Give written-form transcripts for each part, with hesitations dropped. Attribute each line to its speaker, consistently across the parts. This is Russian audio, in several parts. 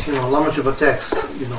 Speaker 1: Lama Chöpa text,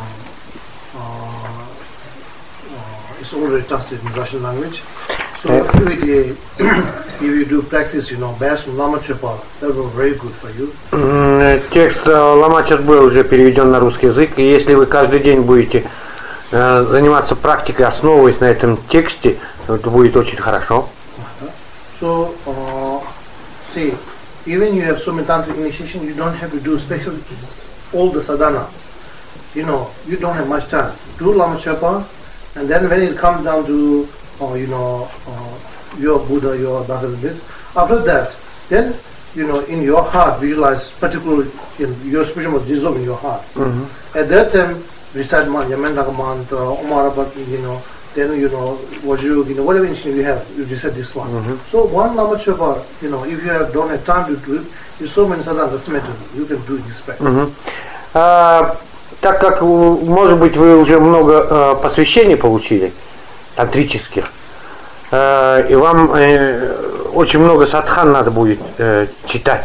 Speaker 1: it's already translated in Russian language. So if you do practice, based on Lama Chöpa, that will be very good for you.
Speaker 2: Текст Лама Чотбе уже переведен на русский язык, и если вы каждый день будете заниматься практикой, основываясь на этом тексте, это будет очень хорошо.
Speaker 1: So, see, even you have so many tantric initiation, you don't have to do special all the sadhana. You don't have much time. Do Lama Chöpa, and then when it comes down to, your Buddha, your Bhagavad, after that, then, in your heart, visualize particular, your spiritual must dissolve in your heart. Mm-hmm. At that time, recite Yamantaka mantra, Omarabhati, then, Vajrayogini, whatever initiation you have, you recite this one. Mm-hmm. So, one Lama Chöpa, if you don't have time to do it, there's so many sadhana, doesn't matter, you can do it this practice.
Speaker 2: Mm-hmm. Так как, может быть, вы уже много посвящений получили, тантрических, и вам очень много садхан надо будет читать.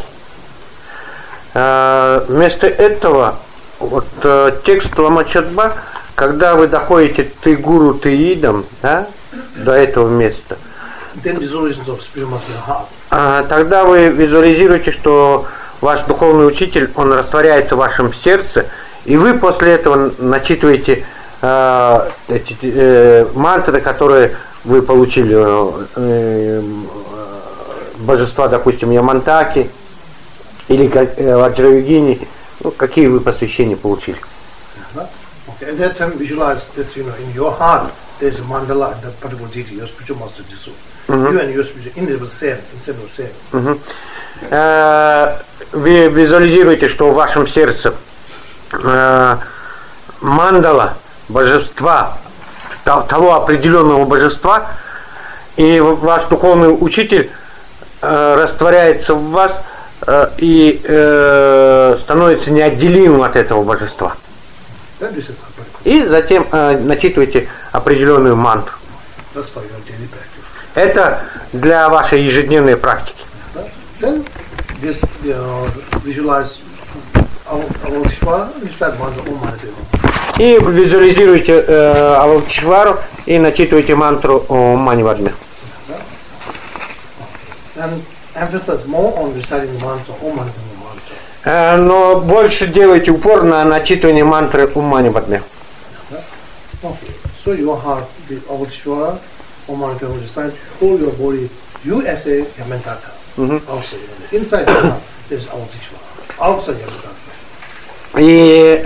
Speaker 2: Вместо этого, вот текст Лама Чотба, когда вы доходите ты гуру, ты идам, да, до этого места, тогда вы визуализируете, что ваш духовный учитель, он растворяется в вашем сердце, и вы после этого начитываете эти мантры, которые вы получили, божества, допустим, Ямантаки или Ваджрayogini, какие вы посвящения получили.
Speaker 1: Okay, at that time visualize that in your heart there is a mandala, that particular deity, your spiritual master Jisu. You and your spiritual individual same, inseparable same.
Speaker 2: Вы визуализируете, что в вашем сердце мандала божества, того определенного божества, и ваш духовный учитель растворяется в вас и становится неотделимым от этого божества. И затем начитываете определенную мантру. Это для вашей ежедневной практики. И визуализируйте Авалтишвару и начитывайте мантру Ом Мани Падме. Но больше делайте упор на начитывание мантры Ом Мани Падме.
Speaker 1: So your heart, the Avaltishvara, Om Mani Padme, recite, hold your body, you as a Yamantaka. Outside, inside your heart, there's Avaltishvara. Outside Yamantaka.
Speaker 2: И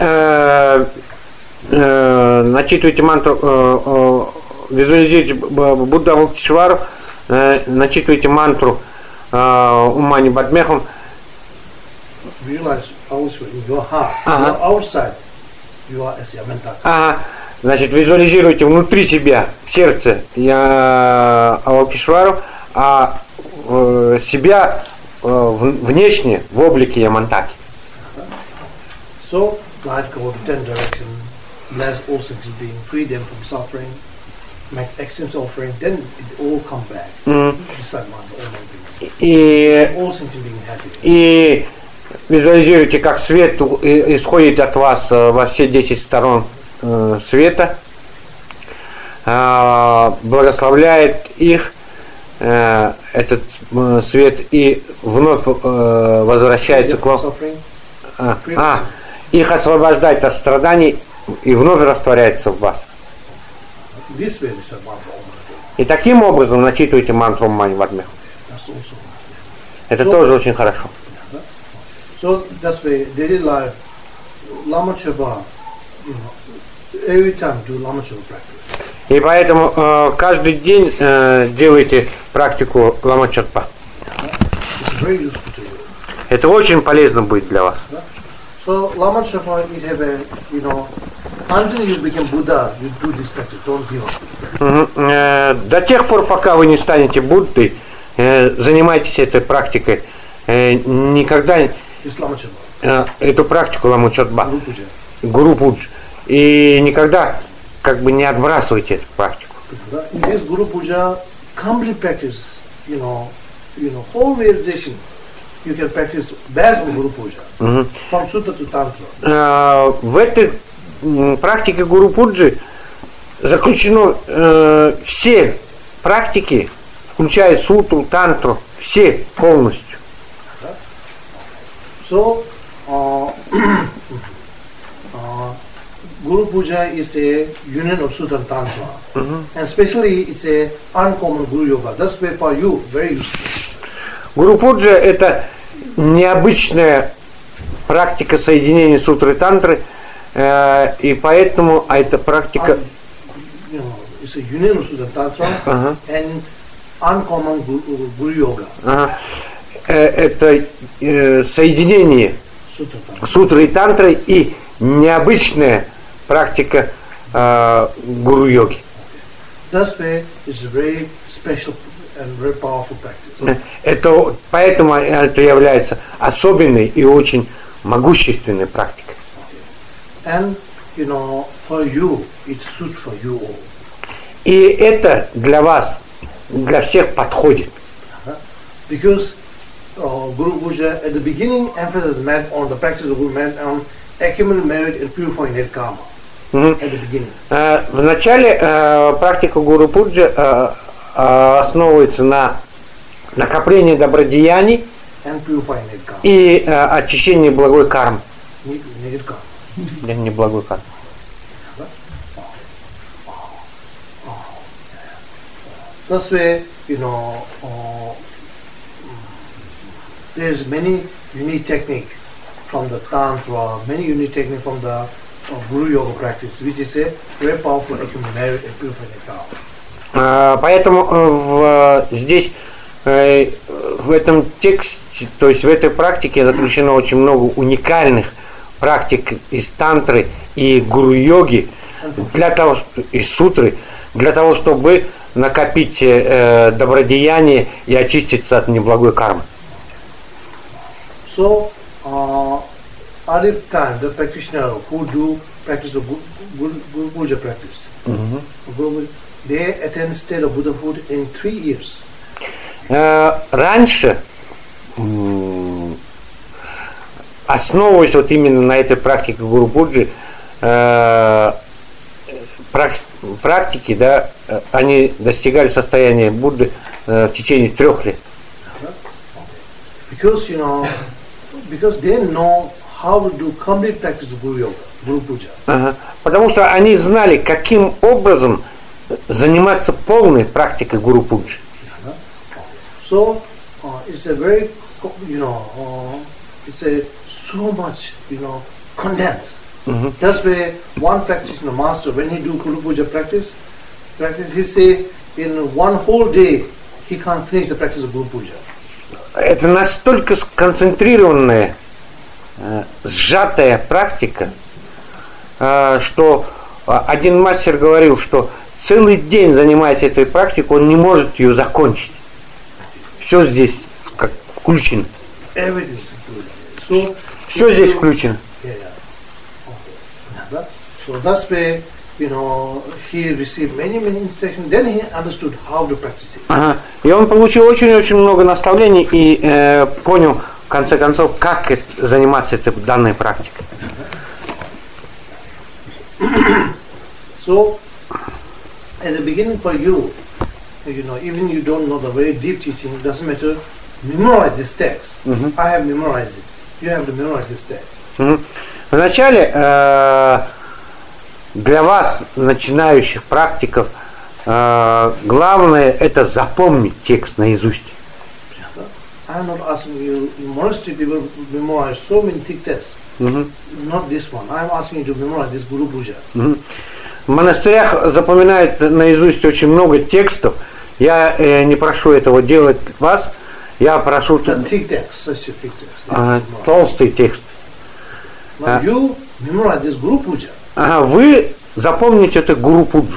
Speaker 2: начитывайте мантру, визуализируйте Будда Авалтишвару, начитывайте мантру Ом Мани Падмехом.
Speaker 1: Realize also in your heart, outside, you are as Yamantaka.
Speaker 2: Значит, визуализируйте внутри себя, в сердце Авалтишвару, а себя внешне в облике Ямантаки.
Speaker 1: So, light go to 10 direction, bless all senses being, free them from suffering, make excellence offering, then it all come back.
Speaker 2: И
Speaker 1: all senses being happy.
Speaker 2: И визуализируйте, как свет исходит от вас во все 10 сторон света, благословляет их, этот свет, и вновь возвращается к вам. Их освобождает от страданий и вновь растворяется в вас. И таким образом начитывайте мантру Ом Мани Падме. Это тоже очень хорошо.
Speaker 1: So that's why daily life, Lama Chöpa, every time do Lama Chöpa practice.
Speaker 2: И поэтому каждый день делайте практику Лама Чотпа. Это очень полезно будет для вас.
Speaker 1: So Lama Chöpa, it have a, until you become Buddha, you do this practice, don't give up.
Speaker 2: До тех пор, пока вы не станете Буддой, занимайтесь этой практикой. Никогда эту практику Лама Чотпа, Гуру Пудж, и никогда не отбрасывайте эту практику.
Speaker 1: This Guru Puja, complete practice, whole realization, you can practice best Guru Puja. From Sutta to Tantra.
Speaker 2: В этой практике Гуру Пуджи заключено все практики, включая сутру, тантру, все полностью.
Speaker 1: So, Guru Puja is a union of Sutra and Tantra, and especially it's a uncommon Guru Yoga. That's why for you very useful.
Speaker 2: Гуру Пуджа — это необычная практика соединения сутры и тантры, и поэтому эта практика...
Speaker 1: It's a union of Sutra and Tantra and uncommon Guru Yoga.
Speaker 2: Это соединение сутры и тантры и необычная практика гуру-йоги.
Speaker 1: Это
Speaker 2: Поэтому это является особенной и очень могущественной практикой.
Speaker 1: And, for you, it suits for you all.
Speaker 2: И это для вас, для всех подходит.
Speaker 1: Because Guru Puja at the beginning emphasis meant on the practice of Guru meant on accumulating merit and purifying net karma. At the beginning.
Speaker 2: В начале практика Гуру Пуджи основывается на накоплении добродеяний и очищении благой кармы. Не благой кармы.
Speaker 1: That's why, there's many unique technique from the Tantra, many unique technique from the Guru Yoga practice, which is a very powerful accumulating merit and purifying karma.
Speaker 2: Поэтому здесь, в этом тексте, то есть в этой практике заключено очень много уникальных практик из тантры и гуру-йоги, для того, и сутры, для того, чтобы накопить добродеяние и очиститься от неблагой кармы.
Speaker 1: So, early time, the practitioner who do practice of Guru Puja practice, they attain state of Buddhahood in 3 years.
Speaker 2: Раньше, основываясь вот именно на этой практике Гуру Пуджи, практики, да, они достигали состояния Будды в течение 3 лет.
Speaker 1: Because they know how to do complete practice of Guru Puja.
Speaker 2: Потому что они знали, каким образом заниматься полной практикой Гуру Пуджи.
Speaker 1: So it's a very, it's a so much, condensed. That's why one practitioner master, when he do Guru Puja practice, he say in one whole day he can't finish the practice of Guru Puja.
Speaker 2: Это настолько сконцентрированная, сжатая практика, что один мастер говорил, что целый день, занимаясь этой практикой, он не может ее закончить. Все здесь как включено. Все здесь включено.
Speaker 1: So that's why, he received many instructions. Then he understood how to practice it.
Speaker 2: И он получил очень-очень много наставлений и понял, в конце концов, как заниматься этой данной практикой.
Speaker 1: So, at the beginning for you, even you don't know the very deep teaching, it doesn't matter. Memorize this text. I have memorized it. You have to memorize this text.
Speaker 2: Вначале для вас, начинающих практиков, главное это запомнить текст наизусть.
Speaker 1: I'm not asking you, in monastery people memorize so many thick texts. Not this one. I'm asking you to memorize this Guru Puja.
Speaker 2: В монастырях запоминают наизусть очень много текстов. Я не прошу этого делать вас. Я прошу
Speaker 1: thick text, such a thick text.
Speaker 2: Толстый текст.
Speaker 1: Now you memorize this Guru Puja.
Speaker 2: Вы запомните это Гуру Пуджу.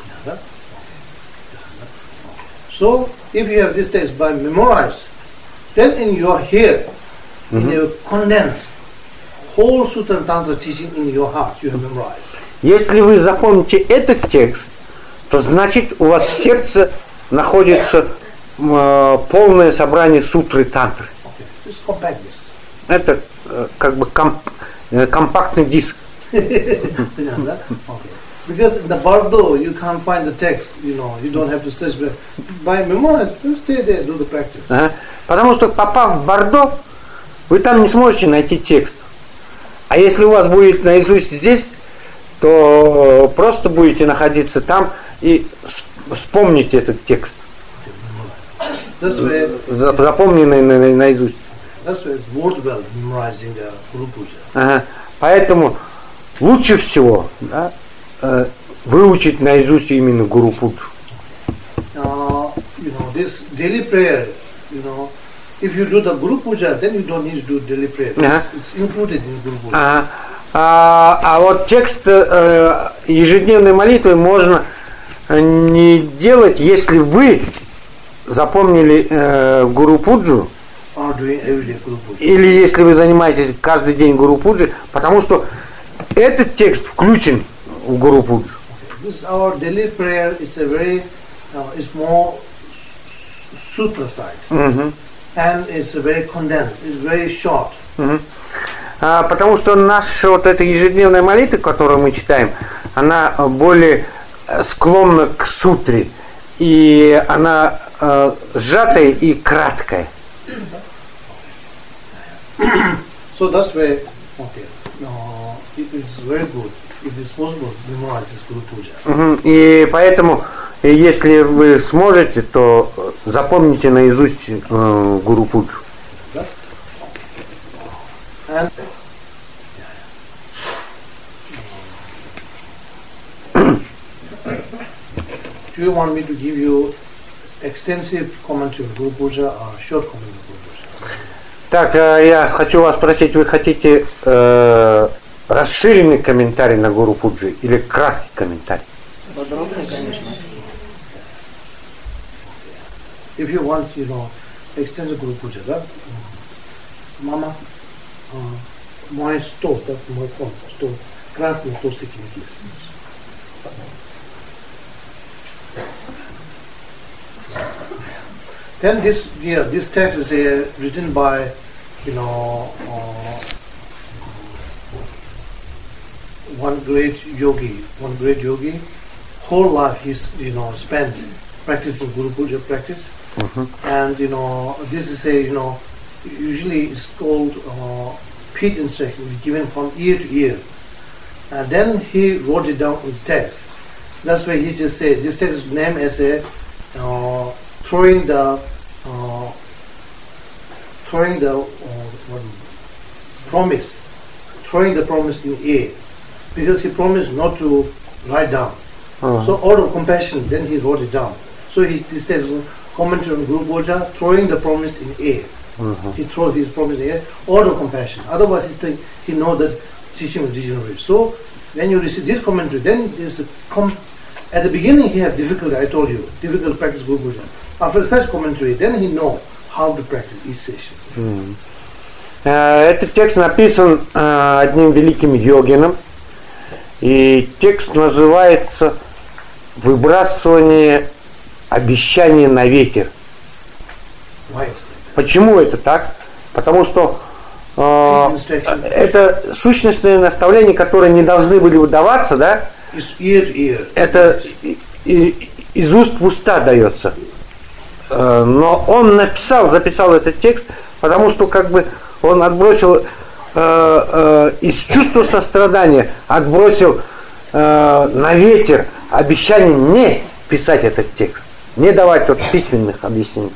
Speaker 1: So, if you have this text by memorize, then in your head, in your condensed whole Sutra and Tantra teaching in your heart, you have memorized.
Speaker 2: Если вы запомните этот текст, то значит у вас в сердце находится полное собрание сутры и тантры.
Speaker 1: It's compact disc.
Speaker 2: Это как бы компактный диск.
Speaker 1: Okay. Because in the Bardo you can't find the text, you don't have to search. But by memorize, just stay there, do the practice.
Speaker 2: Ага. Потому что попав в Бордо, вы там не сможете найти текст. А если у вас будет наизусть здесь, то просто будете находиться там и вспомните этот текст. Запомненный наизусть.
Speaker 1: That's why it's worthwhile memorizing the Guru Puja.
Speaker 2: Ага. Поэтому лучше всего, да, выучить наизусть именно Гуру Пуджу.
Speaker 1: This daily prayer, if you do the Guru Puja, then you don't need to do daily prayer. It's included in Guru Puja.
Speaker 2: А вот текст ежедневной молитвы можно не делать, если вы запомнили Гуру Пуджу, или если вы занимаетесь каждый день Гуру Пуджи, потому что этот текст включен в Гуру Пуджу.
Speaker 1: Our daily prayer is a very, it's more sutra-side, and it's very condensed, it's very short.
Speaker 2: Потому что наша вот эта ежедневная молитва, которую мы читаем, она более склонна к сутре, и она сжатая и краткая.
Speaker 1: So that's why, it is very good, if it's possible, memorize this Guru Puja.
Speaker 2: И поэтому, если вы сможете, то запомните наизусть Гуру Пуджу.
Speaker 1: And do you want me to give you extensive commentary on Guru Puja or short commentary on Guru Puja?
Speaker 2: Так, я хочу вас спросить, вы хотите расширенный комментарий на Гуру Пуджи или краткий комментарий?
Speaker 3: Подробный, конечно.
Speaker 1: If you want, extensive Guru Puja, да? Мама, мой стол, да, мой фон, стол, красный толстый книги. Then this text is written by, one great yogi. Whole life he's, spent practicing Guru Puja practice. And, this is usually it's called Pete instruction, given from ear to ear. And then he wrote it down in the text. That's why he just said, this text is named as throwing the promise in air, because he promised not to write down. So out of compassion, then he wrote it down. So this text is commentary on Guru Puja, throwing the promise in air. He throws his promise in air out of compassion. Otherwise, he knows that teaching will degenerate. So when you receive this commentary, then there's at the beginning he has difficulty. I told you, difficult to practice Guru Puja. After such commentary, then he know how to practice each session.
Speaker 2: Этот текст написан одним великим йогином, и текст называется «Выбрасывание обещаний на ветер». Почему это так? Потому что это сущностные наставления, которые не должны были выдаваться, да? Это из уст в уста дается. Но он записал этот текст, потому что как бы он отбросил из чувства сострадания, отбросил на ветер обещание не писать этот текст, не давать вот письменных объяснений.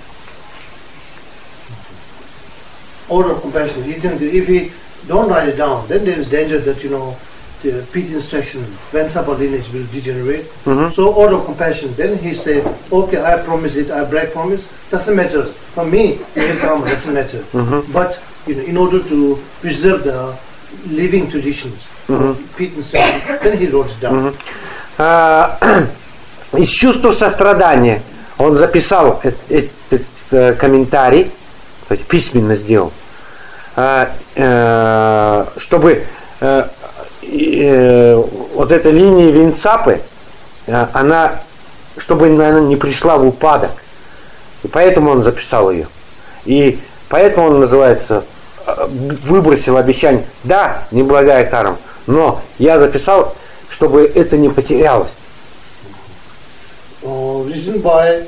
Speaker 1: Out of compassion, if he don't write it down, then there is danger that the Pete instruction, Vansapa lineage will degenerate. So out of compassion, then he said, okay, I promise it, I break promise, doesn't matter. For me, it will come, doesn't matter. But in order to preserve the living traditions, Pete instruction, then he wrote it down.
Speaker 2: Из чувства сострадания он записал этот комментарий, то есть письменно сделал, чтобы вот эта линия Винсапы, чтобы она не пришла в упадок. И поэтому он записал ее. И Поэтому он называется выбросил обещание. Да, неблагая карма, но я записал, чтобы это не потерялось.
Speaker 1: Written by,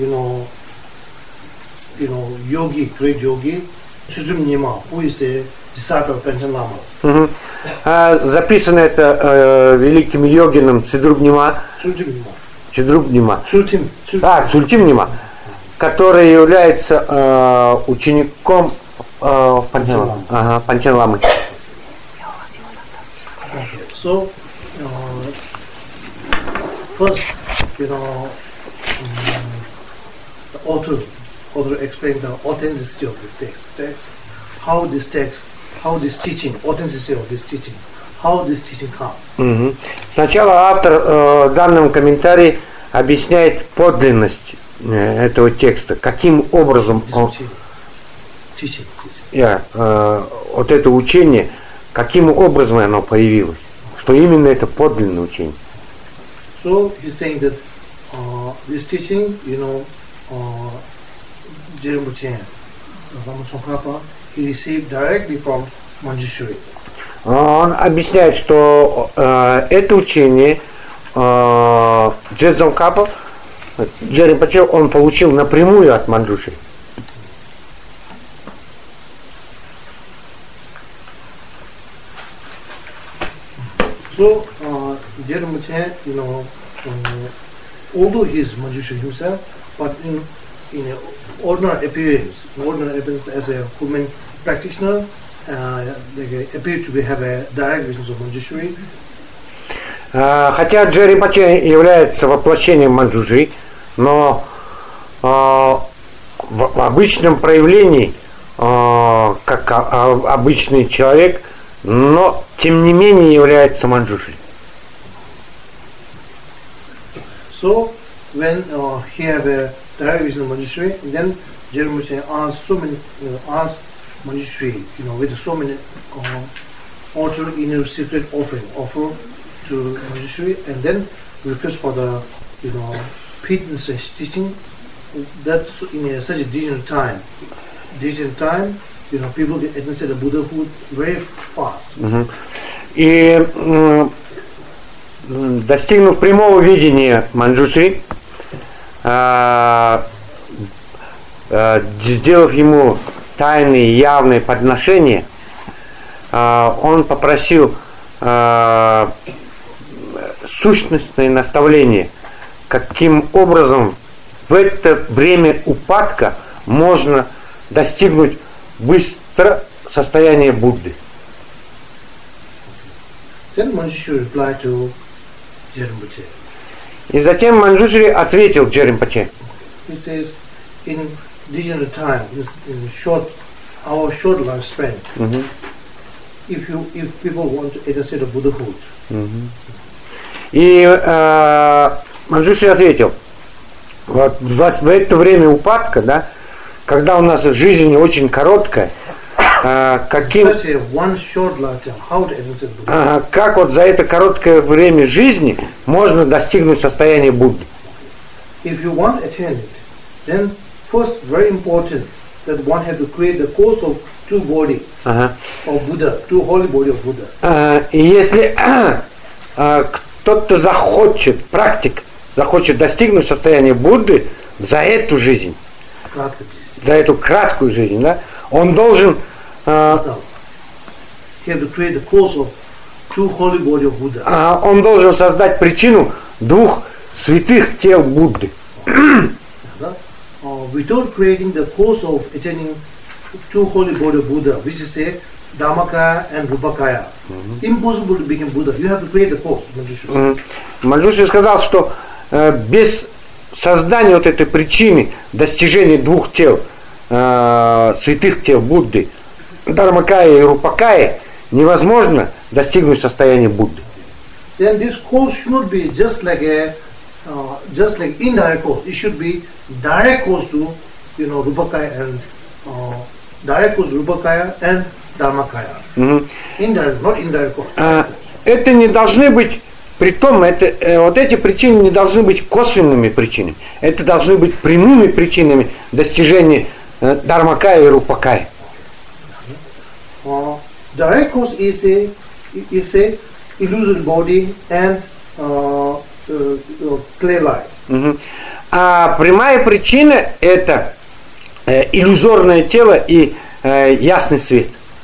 Speaker 1: yogi, great yogi, Chudrim Nyima, who is a disciple of Panchen Lama.
Speaker 2: Записано это великим йогином Цидрубнима. Чидрубнима. Цультим Нима, который является учеником Панчен Ламы.
Speaker 1: So, first, the author explained the authenticity of this text. How this teaching, authenticity of this teaching, how this teaching comes.
Speaker 2: Сначала автор в данном комментарии объясняет подлинность этого текста, каким образом вот это учение, каким образом оно появилось, что именно это подлинное учение.
Speaker 1: So he's saying that this teaching, Jerimbuchen, Ramachongkhapa, he received directly from Manjushri.
Speaker 2: Он объясняет, что это учение Джедзонгхапа, Джерримпоче, он получил напрямую от Манджушри.
Speaker 1: So, Jerimbuchen, although he is Manjushri himself, but in an ordinary appearance as a human practitioner, they appear to have a direct vision of Manjushri.
Speaker 2: Хотя Джерримпоче является воплощением Манджушри, но в обычном проявлении, как обычный человек, но тем не менее является Манджушри.
Speaker 1: So, when he have a direct vision of Manjushri, then Jerimbuchen asked Manjushri, with so many altar inner secret offer to Manjushri, and then request for the pittance teaching. That's in such a digital time, people get advanced the Buddhahood very fast.
Speaker 2: И достигнув прямого видения Манджушри, сделав ему тайные явные подношения, он попросил сущностное наставление, каким образом в это время упадка можно достигнуть быстро состояния Будды.
Speaker 1: Then Manjushri replied to Jerimbuchen.
Speaker 2: И затем Манджушри ответил Джерримпоче.
Speaker 1: He says, in digital time, in our short lifespan, if people want to attain the Buddhahood.
Speaker 2: И Манджушри ответил, вот в это время упадка, да, когда у нас жизнь очень короткая, как вот за это короткое время жизни можно достигнуть состояния Будды?
Speaker 3: If you want to attain it, then first, very important that one have to create the course of two body of Buddha, two holy body of Buddha.
Speaker 2: И если кто-то захочет достигнуть состояния Будды за эту жизнь, за эту краткую жизнь, да, он должен он должен создать причину двух святых тел Будды.
Speaker 3: Without creating the course of attaining two holy body of Buddha, which is say Dharmakaya and Rupakaya, impossible to become Buddha. You have to create the course.
Speaker 2: Манджушри сказал, что без создания вот этой причины достижения двух тел, святых тел Будды, Дharmakaya и Рупакая, невозможно достигнуть состояния Будды.
Speaker 3: Then this course should not be just like indirect course. It should be direct course to Rupakaya and Dharmakaya. Indirect, not indirect course.
Speaker 2: Это не должны быть, притом вот эти причины не должны быть косвенными причинами. Это должны быть прямыми причинами достижения Dharmakaya и Rupakaya.
Speaker 1: Direct cause is a illusory body and clay light.
Speaker 2: А прямая причина это иллюзорное тело и ясный свет.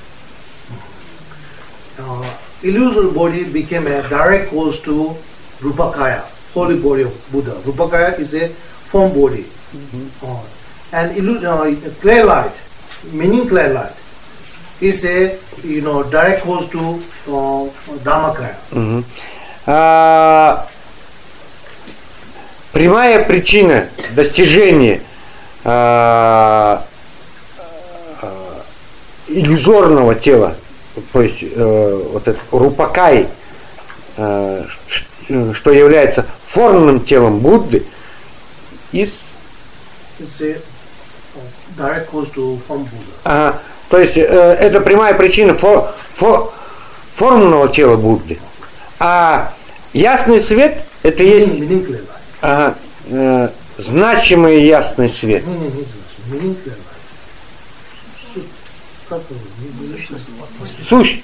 Speaker 1: Illusory body became a direct cause to Rupakaya, holy body of Buddha. Rupakaya is a form body. And clay light, meaning clay light, is a direct cause to Dharmakaya.
Speaker 2: Прямая причина достижения иллюзорного тела, то есть вот это Рупакай, что является форменным телом Будды,
Speaker 1: It's a direct cause to form Buddha.
Speaker 2: То есть это прямая причина форменного тела Будды. А ясный свет это есть значимый ясный свет. Суть.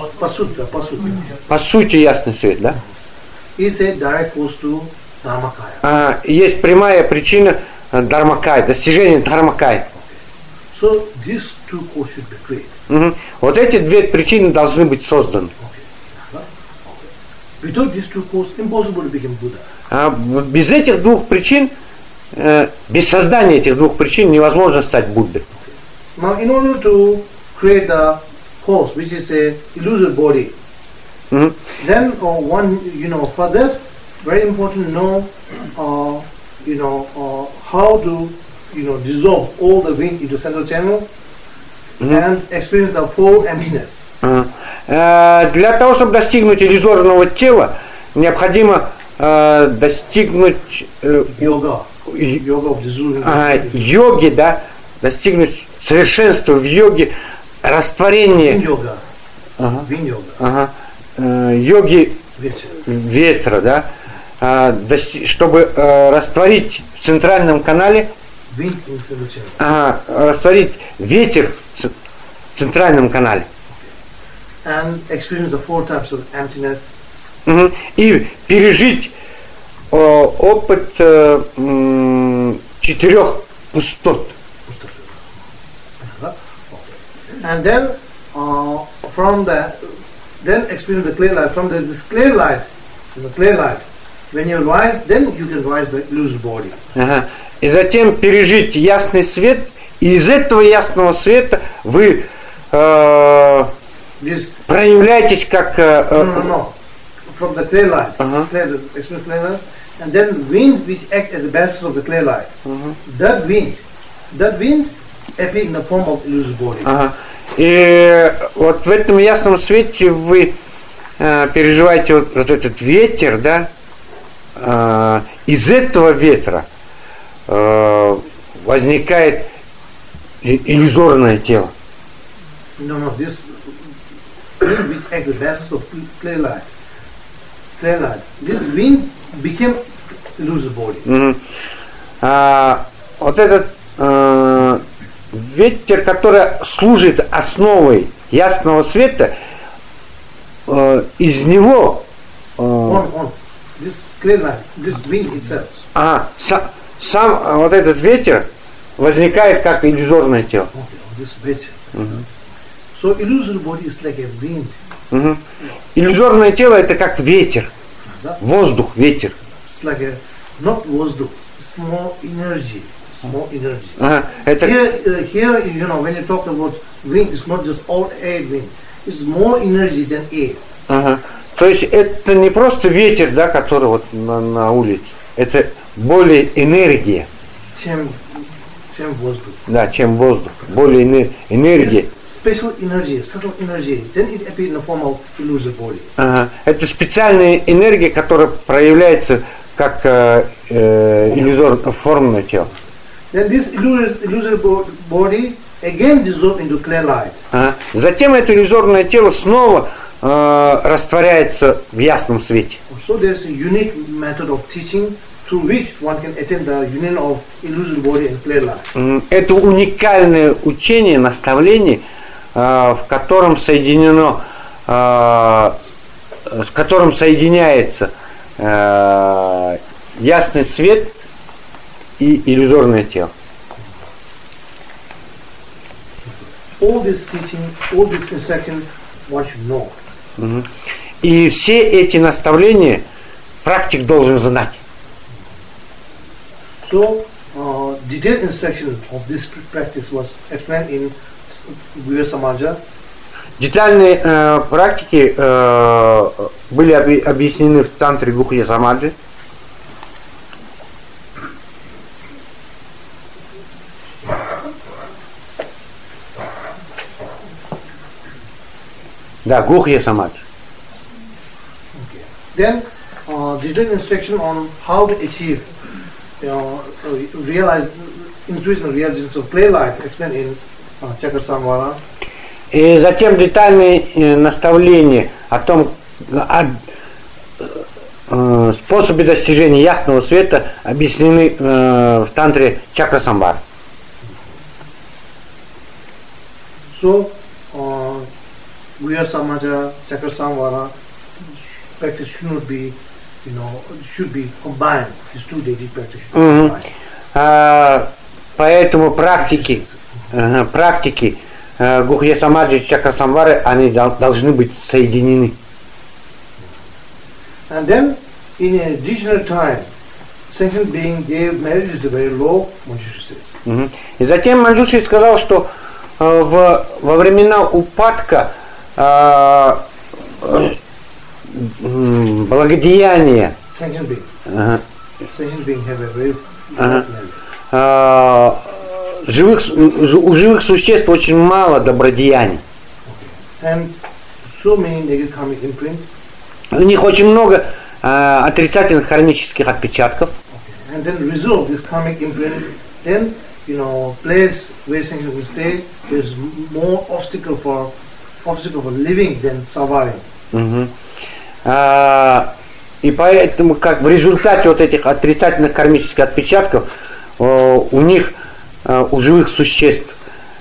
Speaker 2: По сути ясный свет, да?
Speaker 1: Is a direct cause to Dharmakaya.
Speaker 2: Есть прямая причина Дхармакая, достижения Дхармакая.
Speaker 1: So these two causes should be created.
Speaker 2: Вот эти две причины должны быть созданы.
Speaker 1: Without these two causes, impossible to become Buddha.
Speaker 2: Без этих двух причин, без создания этих двух причин невозможно стать Буддой.
Speaker 1: Now, in order to create the cause, which is a illusory body, then one, for that, very important to know, how to, dissolve all the wind into central channel and experience the full emptiness.
Speaker 2: Для того, чтобы достигнуть иллюзорного тела, необходимо достигнуть йоги, да, достигнуть совершенства в йоге, растворения йоги ветра, да, чтобы растворить в центральном канале, растворить ветер в центральном канале.
Speaker 1: And experience the four types of emptiness.
Speaker 2: И пережить опыт 4 пустот.
Speaker 1: And then then experience the clear light. From this clear light, when you rise, then you can rise the illusory body.
Speaker 2: И затем пережить ясный свет, и из этого ясного света вы проявляетесь как...
Speaker 1: No. From the clear light, experience clear light, and then wind which acts as the basis of the clear light. That wind appears in the form of illusory body.
Speaker 2: И вот в этом ясном свете вы переживаете вот этот ветер, да? Из этого ветра возникает иллюзорное тело.
Speaker 1: No, this wind which acts as the basis of clear light. This wind became illusory body.
Speaker 2: Вот этот ветер, который служит основой ясного света, из него
Speaker 1: this clear light, this wind itself.
Speaker 2: Сам вот этот ветер возникает как иллюзорное тело.
Speaker 1: This ветер. So illusory body is like a wind.
Speaker 2: Иллюзорное тело это как ветер, воздух, ветер.
Speaker 1: It's like a not воздух, it's more energy. Here, when you talk about wind, it's not just all air wind. It's more energy than air.
Speaker 2: То есть это не просто ветер, да, который вот на улице. Это более энергия.
Speaker 1: Чем воздух.
Speaker 2: Да, чем воздух. Более энергия.
Speaker 1: Special energy, subtle energy. Then it appears in the form of illusory body.
Speaker 2: Это специальная энергия, которая проявляется как иллюзорное тело.
Speaker 1: Then this illusory body again dissolves into clear light.
Speaker 2: Затем это иллюзорное тело снова растворяется в ясном свете.
Speaker 1: So there's a unique method of teaching through which one can attain the union of illusory body and clay life.
Speaker 2: Это уникальное учение, наставление, в котором соединено, с которым соединяется ясный свет и иллюзорное тело.
Speaker 1: All this teaching, all this instruction, one should know.
Speaker 2: И все эти наставления практик должен знать.
Speaker 1: So, detailed instruction of this practice was explained in Guhya Samaja.
Speaker 2: Детальные практики были объяснены в тантре Гухья Самаджи. Да, Гухья Самаджи.
Speaker 1: Okay. Then, detailed instruction on how to achieve, realize, increase the realization of play life explained in Chakra Samvara.
Speaker 2: И затем детальные наставления о том, о способе достижения ясного света объяснены в тантре Чакра Самвара.
Speaker 1: So, Guhya Samaja, Chakra Samvara practice should not be, should be combined. These two daily practice should be combined.
Speaker 2: Поэтому практики Гухья Самаджи и Чакра Самвары, они должны быть соединены.
Speaker 1: And then, in a dictionary time, sentient being gave marriage is a very low, Manjushri says.
Speaker 2: И затем Манджушри сказал, что во времена упадка благодеяния
Speaker 1: Sentient being have a very less marriage.
Speaker 2: У живых существ очень мало добродеяний.
Speaker 1: And so many negative karmic imprint.
Speaker 2: У них очень много отрицательных кармических отпечатков.
Speaker 1: And then the result of this karmic imprint, then place where sentient will stay is more obstacle for living than surviving.
Speaker 2: И поэтому, как в результате вот этих отрицательных кармических отпечатков, у них, у живых существ,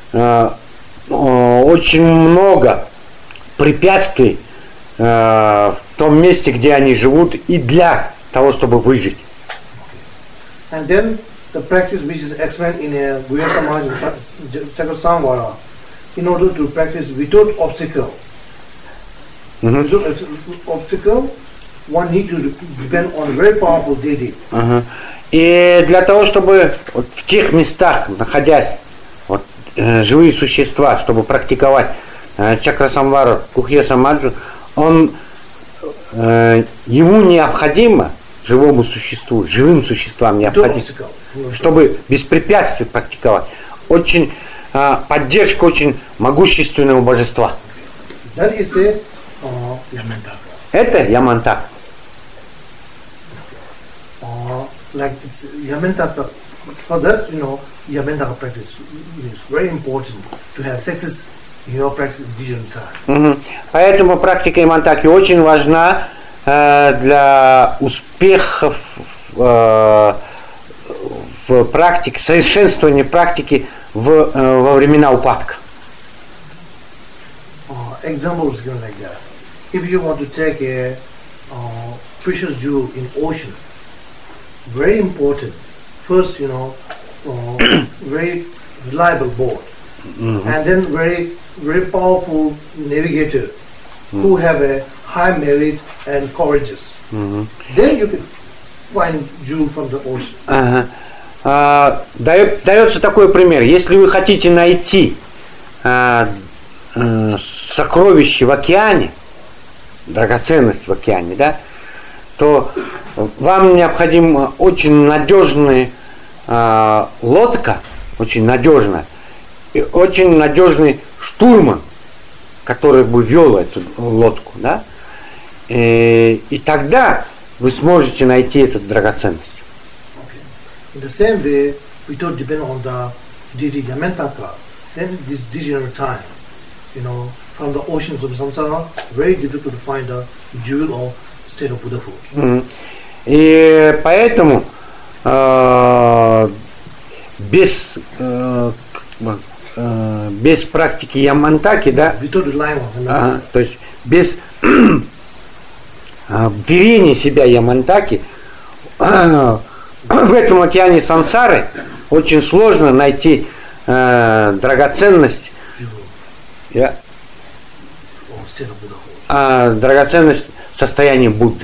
Speaker 2: очень много препятствий в том месте, где они живут, и для того, чтобы выжить.
Speaker 1: And then the practice which is explained in a Guhya Samaja and Chakra Samvara, in order to practice without obstacle. Without obstacle, one need to depend on very powerful deity.
Speaker 2: И для того, чтобы вот в тех местах, находясь, вот, живые существа, чтобы практиковать Чакра Самвару, Гухья Самаджу, ему необходимо, живому существу, живым существам необходимо, чтобы без препятствий практиковать, очень поддержка очень могущественного божества. Это Ямантака.
Speaker 1: Like it's Yamantaka. For that, Yamantaka practice is very important to have success in your practice in digital time.
Speaker 2: Поэтому практика Ямантаки очень важна для успехов в практике, совершенствования практики во времена упадка.
Speaker 1: Example is given like that. If you want to take a precious jewel in ocean, very important. First, very reliable boat, and then very powerful navigator who have a high merit and courageous. Then you can find jewel from the ocean.
Speaker 2: Дается такой пример. Если вы хотите найти сокровище в океане, драгоценность в океане, да, то вам необходима очень надежная лодка, очень надежная, и очень надежный штурман, который бы вел эту лодку, да, и тогда вы сможете найти эту драгоценность.
Speaker 1: In the same way, we don't depend on the deity Yamantaka. Then this digital time, from the oceans of samsara, very difficult to find a jewel or state of Buddhahood.
Speaker 2: И поэтому без практики ямантаки, да, то есть без вверения себя ямантаки, в этом океане сансары очень сложно найти драгоценность, драгоценность состояния Будды.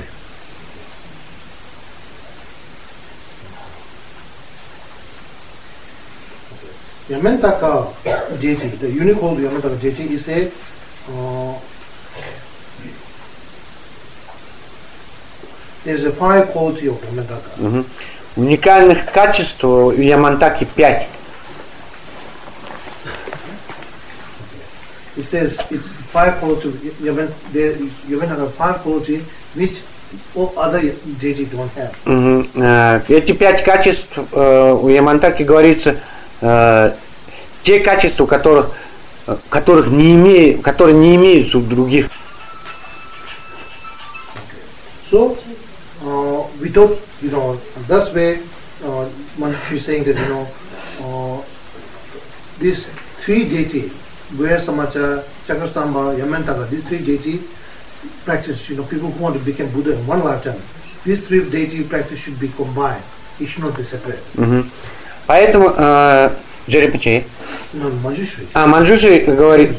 Speaker 1: Yamantaka deity, the Unicode Yamantaka deity is a there's a 5 quality of Yamantaka.
Speaker 2: Уникальных качеств у Ямантаки 5.
Speaker 1: It says it's 5 quality. Yamantaka 5 quality which all other deity don't have.
Speaker 2: Эти 5 качеств у Ямантаки говорится, те качества, которые не имеются у других.
Speaker 1: So, without, thus way, Manjushri is saying that, these 3 deity, Guhya Samacha, Chakrasambha, Yamantaka, these 3 deity practice, people who want to become Buddha in one lifetime, these 3 deity practice should be combined. It should not be separate.
Speaker 2: Поэтому Джерипачи, Манджушри говорит,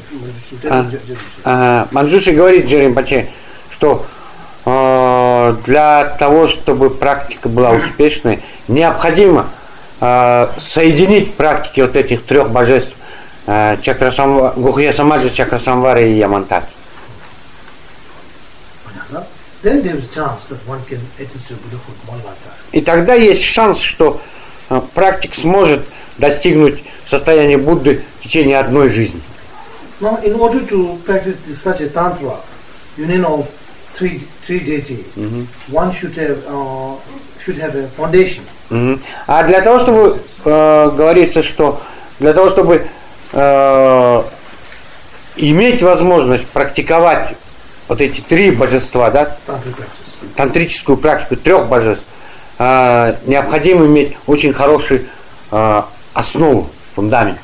Speaker 2: Джерипачи, что для того, чтобы практика была успешной, необходимо соединить практики вот этих 3 божеств, Гухья Самаджа, Чакрасамвара и Ямантаки. И тогда есть шанс, что практик сможет достигнуть состояния Будды в течение одной жизни.
Speaker 1: Now, in order to practice such a tantra, you need all three deities. One should have a foundation.
Speaker 2: А для того, чтобы говорится, что для того, чтобы иметь возможность практиковать вот эти 3 божества, да, тантрическую практику 3 божеств, необходимо иметь очень хорошую основу, фундамент.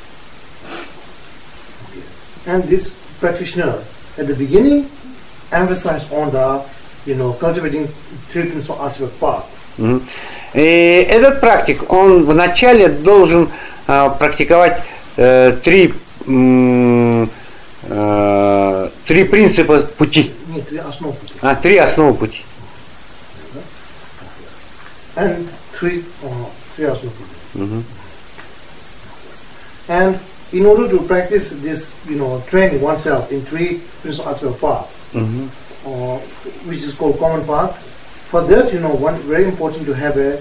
Speaker 1: And this practitioner at the beginning emphasized on the, cultivating 3 principal arts of path.
Speaker 2: И этот практик, он вначале должен практиковать 3 принципа пути.
Speaker 1: Нет, 3 основы пути.
Speaker 2: 3 основы пути.
Speaker 1: And 3 основы пути. And in order to practice this, train oneself in 3 principal arts of path, which is called common path, for that, one very important to have a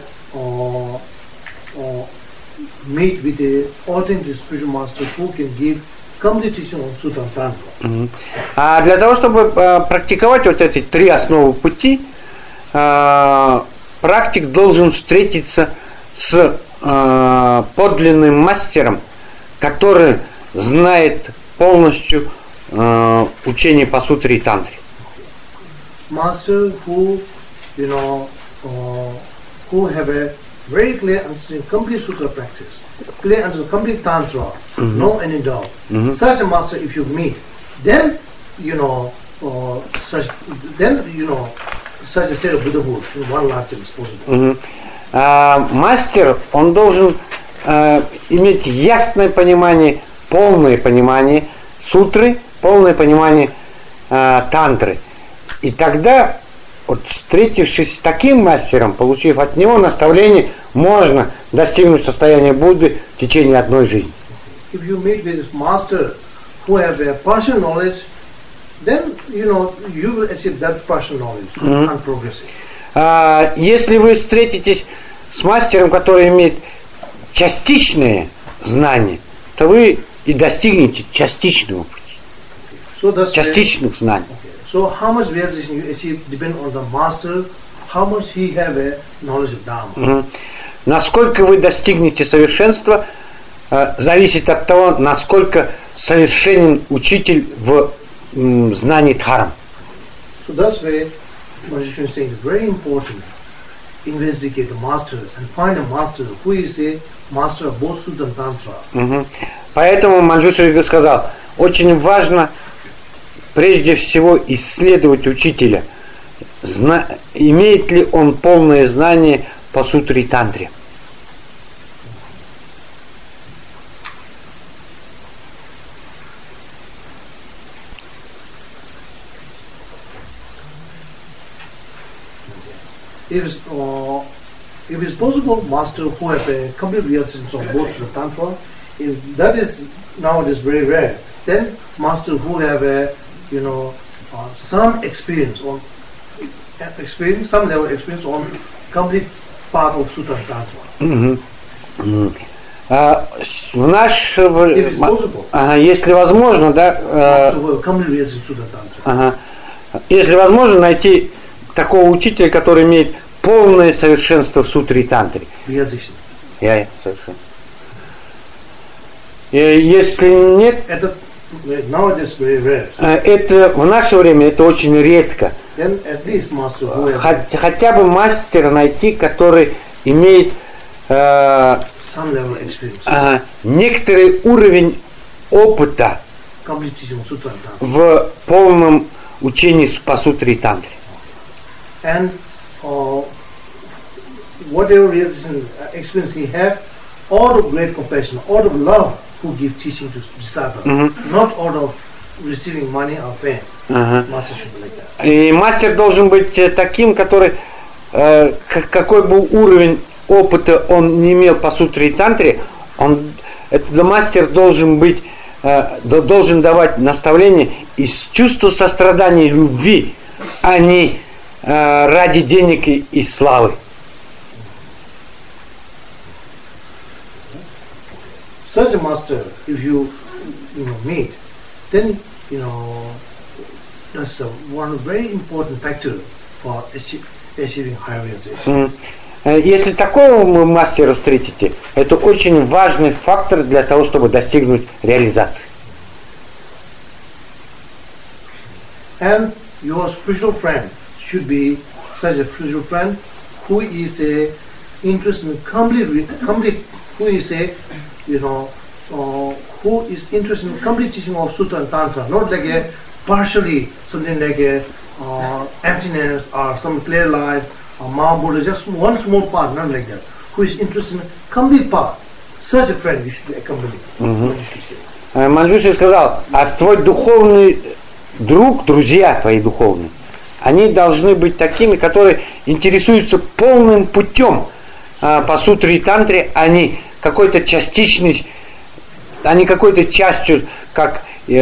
Speaker 1: meet with the authentic spiritual master who can give complete teaching on Sutra and Tantra.
Speaker 2: А для того, чтобы практиковать вот эти 3 основы пути, практик должен встретиться с подлинным мастером, который знает полностью учение по сутре и тантре.
Speaker 1: Master who, who have a very clear understanding, complete sutra practice, clear understanding, complete tantra, no any doubt. Such a master, if you meet, then such a state of Buddhahood in one lifetime is possible.
Speaker 2: Мастер, он должен иметь ясное понимание, полное понимание сутры, полное понимание тантры. И тогда, вот, встретившись с таким мастером, получив от него наставление, можно достигнуть состояния Будды в течение одной жизни.
Speaker 1: If you meet with this master who have a partial knowledge, then you will achieve that partial knowledge and progressing.
Speaker 2: Если вы встретитесь с мастером, который имеет частичные знания, то вы и достигнете частичного пути, частичных знаний.
Speaker 1: So how much realization you achieve depends on the master, how much he have a knowledge of Dharma.
Speaker 2: Насколько вы достигнете совершенства, зависит от того, насколько совершенен учитель в знании дхарм.
Speaker 1: So that's why Manjushri is saying it's very important investigate the masters and find a master who is a master of both Sutta and Tantra.
Speaker 2: Поэтому Манджушри сказал, очень важно прежде всего исследовать учителя, имеет ли он полное знание по сутре и тантре.
Speaker 1: If it's possible, master who have a complete realization of both the Tantra, if that is nowadays very rare, then master who have a, some experience on some level of experience on complete part of Sutta and Tantra.
Speaker 2: В наше если возможно, да, если возможно найти такого учителя, который имеет полное совершенство в сутре и тантре. Совершенство. Если нет, это в наше время это очень редко. Хотя бы мастера найти, который имеет некоторый уровень опыта в полном учении по сутре и тантре.
Speaker 1: And whatever experience he have, out of great compassion, out of love, who give teaching to disciples, not out of receiving money or fame. Master should be like that.
Speaker 2: И мастер должен быть таким, который, какой бы уровень опыта он не имел по сутре и тантре, этот мастер должен быть, должен давать наставления из чувства сострадания и любви, а не ради денег и славы.
Speaker 1: Such a master, if you meet, then that's one very important factor for achieving higher realization.
Speaker 2: Если такого вы мастера встретите, это очень важный фактор для того, чтобы достигнуть реализации.
Speaker 1: And your spiritual friend should be such a spiritual friend who is interested in complete, who is who is interested in complete teaching of Sutta and Tantra, not like a partially something like a emptiness or some clear light or Mahabodha, just one small part, not like that. Who is interested in complete part. Such a friend you should accompany.
Speaker 2: Манджушри сказал, а твой духовный друг, друзья твои духовные, они должны быть такими, которые интересуются полным путем по сутре и тантре, а не какой-то частичный, а не какой-то частью, как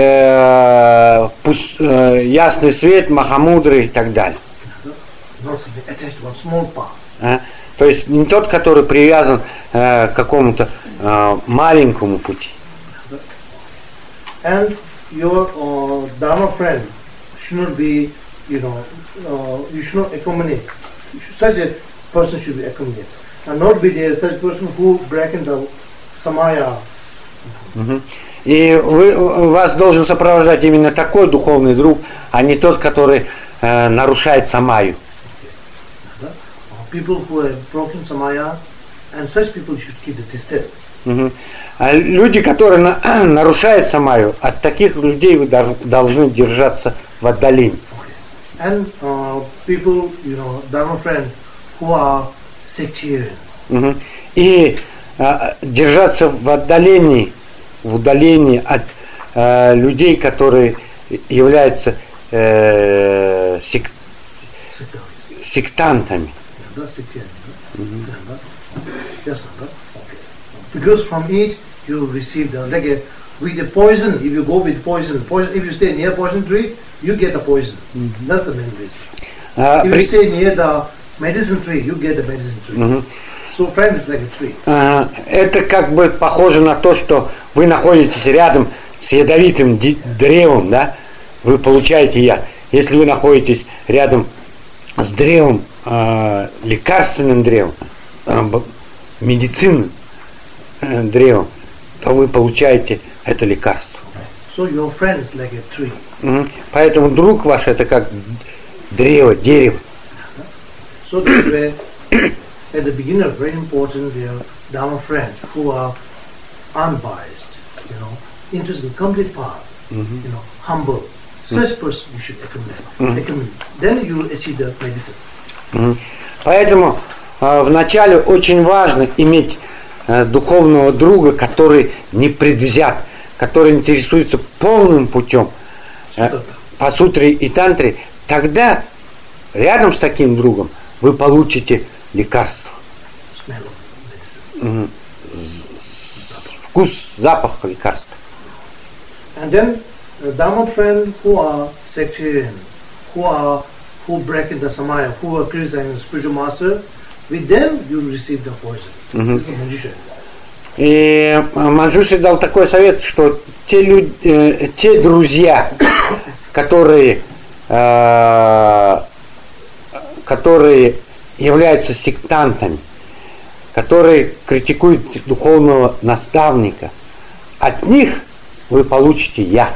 Speaker 2: ясный свет, Махамудра и так далее. То есть не тот, который привязан к какому-то маленькому пути.
Speaker 1: And your Dharma friend should not be, you should not accommodate. Such a person should be accommodated. And not be there such a person who break into Samaya.
Speaker 2: И вас должен сопровождать именно такой духовный друг, а не тот, который нарушает самаю.
Speaker 1: People who have broken Samaya, and such people should keep the distance.
Speaker 2: А люди, которые нарушают самаю, от таких людей вы должны держаться в отдалении.
Speaker 1: And people, Dharma friends who are sectarian.
Speaker 2: И держаться в удалении от людей, которые являются сектантами.
Speaker 1: Because from it you receive with the poison. If you go with poison, if you stay near poison tree, you get the poison. That's the main reason. If you stay near the medicine tree, you get the medicine tree. So friend is like a tree.
Speaker 2: Это как бы похоже на то, что вы находитесь рядом с ядовитым древом, да? Вы получаете яд. Если вы находитесь рядом с древом, лекарственным древом, медицинным древом, то вы получаете это лекарство.
Speaker 1: So your friend is like a tree.
Speaker 2: Поэтому друг ваш это как древо, дерево.
Speaker 1: So this way, at the beginner, very important, they are Dharma friends who are unbiased, interested in complete path, humble. Such person you should recommend. Then you will achieve the medicine.
Speaker 2: Поэтому вначале очень важно иметь духовного друга, который не предвзят, который интересуется полным путем по сутре и тантре. Тогда рядом с таким другом вы получите лекарство. Вкус, запах лекарства.
Speaker 1: And then Dharma friends who are sectarian, who break in the samaya, who are criticizing the spiritual master, with them you will receive the poison. This is Manjushri.
Speaker 2: И Манджушри дал такой совет, что те друзья, которые являются сектантами, которые критикуют духовного наставника, от них вы получите яд.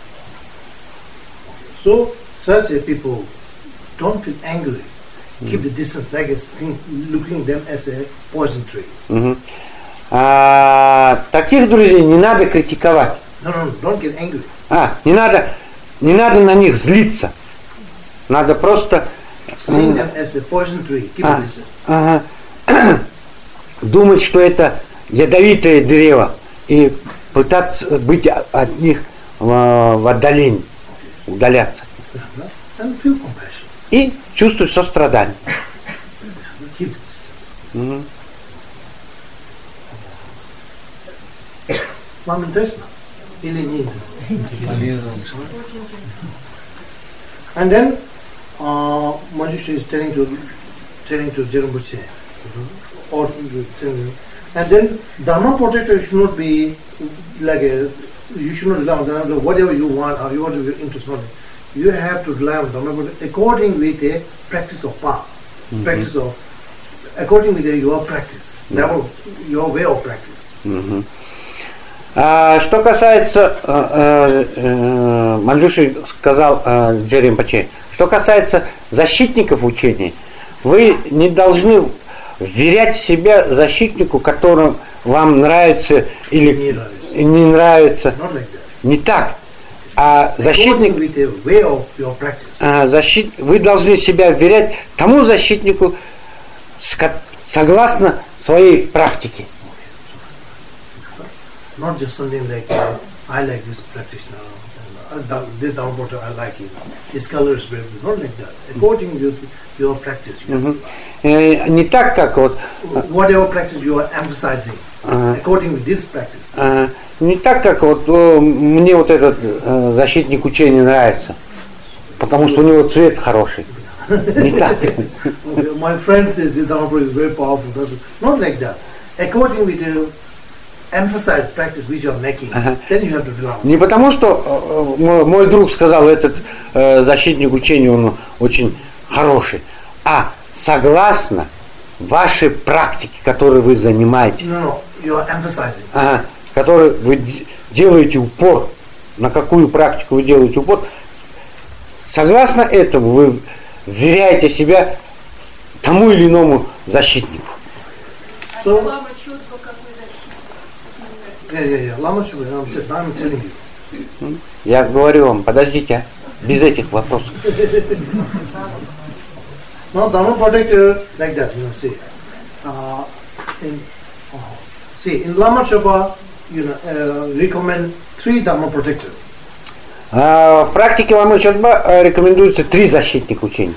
Speaker 1: So such people don't feel angry. Keep the distance, like looking at them as a poison tree.
Speaker 2: Таких друзей не надо критиковать.
Speaker 1: No, don't get angry.
Speaker 2: Не надо на них злиться. Надо просто
Speaker 1: seeing them as a poison tree. Keep the distance.
Speaker 2: Думать, что это ядовитое древо, и пытаться быть от них в отдалении, удаляться.
Speaker 1: And feel compassion.
Speaker 2: И чувствовать сострадание.
Speaker 1: Keep this. Вам интересно или нет? And then Manjushri is telling to Jerumbuche, and then Dharma protector should not be like you should not rely on whatever you want or whatever your interest not. You have to rely on Dharma protector according with a practice of path, practice of according with your practice, your way of practice.
Speaker 2: Что касается, Манджушри сказал Джерримпаче, что касается защитников учения, вы не должны вверять себя защитнику, которому вам нравится или не нравится. Не так. А защитник, вы должны себя вверять тому защитнику согласно своей практике.
Speaker 1: Not just something like I like this practitioner, this Dharma protector I like him. His color is very good. Not like that. According to your practice.
Speaker 2: Не так, как вот.
Speaker 1: Whatever practice you are emphasizing, according to this practice.
Speaker 2: Не так, как вот мне вот этот защитник учения нравится, потому что у него цвет хороший. Не так.
Speaker 1: My friend says this Dharma protector is very powerful. Not like that. According with the emphasize practice which you are making, then you have to do.
Speaker 2: Не потому, что мой друг сказал, этот защитник учения, он очень хороший, а согласно вашей практике, которой вы занимаетесь,
Speaker 1: you are emphasizing.
Speaker 2: Которой вы делаете упор, на какую практику вы делаете упор, согласно этому вы вверяете себя тому или иному защитнику.
Speaker 1: I'm telling you.
Speaker 2: Я говорю вам, подождите, без этих вопросов.
Speaker 1: Now Dharma protector like that, in Lama Chopa, recommend 3 Dharma protectors.
Speaker 2: В практике Ламы Чодба рекомендуется 3 защитника учения.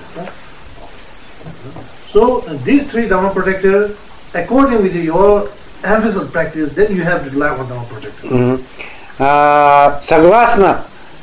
Speaker 1: So these 3 Dharma protectors, according with your emphasis practice, then you have to rely on Dharma protector.
Speaker 2: Согласно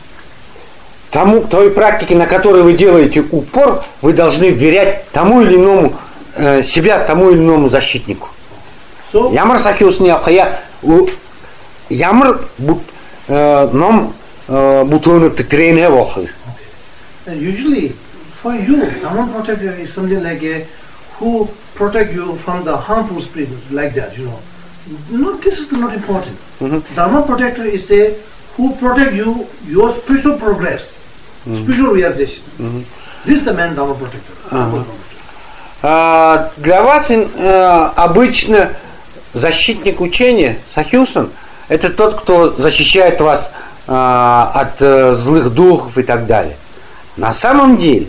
Speaker 2: той практике, на которой вы делаете упор, вы должны вверять тому или иному себя, тому или иному защитнику. Ямар сакиус не ахая, ямар ном бутонук тренер вохы.
Speaker 1: Usually, for you, Dharma protector is something like who protect you from the harmful spirit, like that, No, this is not important. Dharma protector is who protect you, your spiritual progress, spiritual realization. This is the man Dharma protector.
Speaker 2: Для вас обычно защитник учения, сахюсон, это тот, кто защищает вас от злых духов и так далее. На самом деле,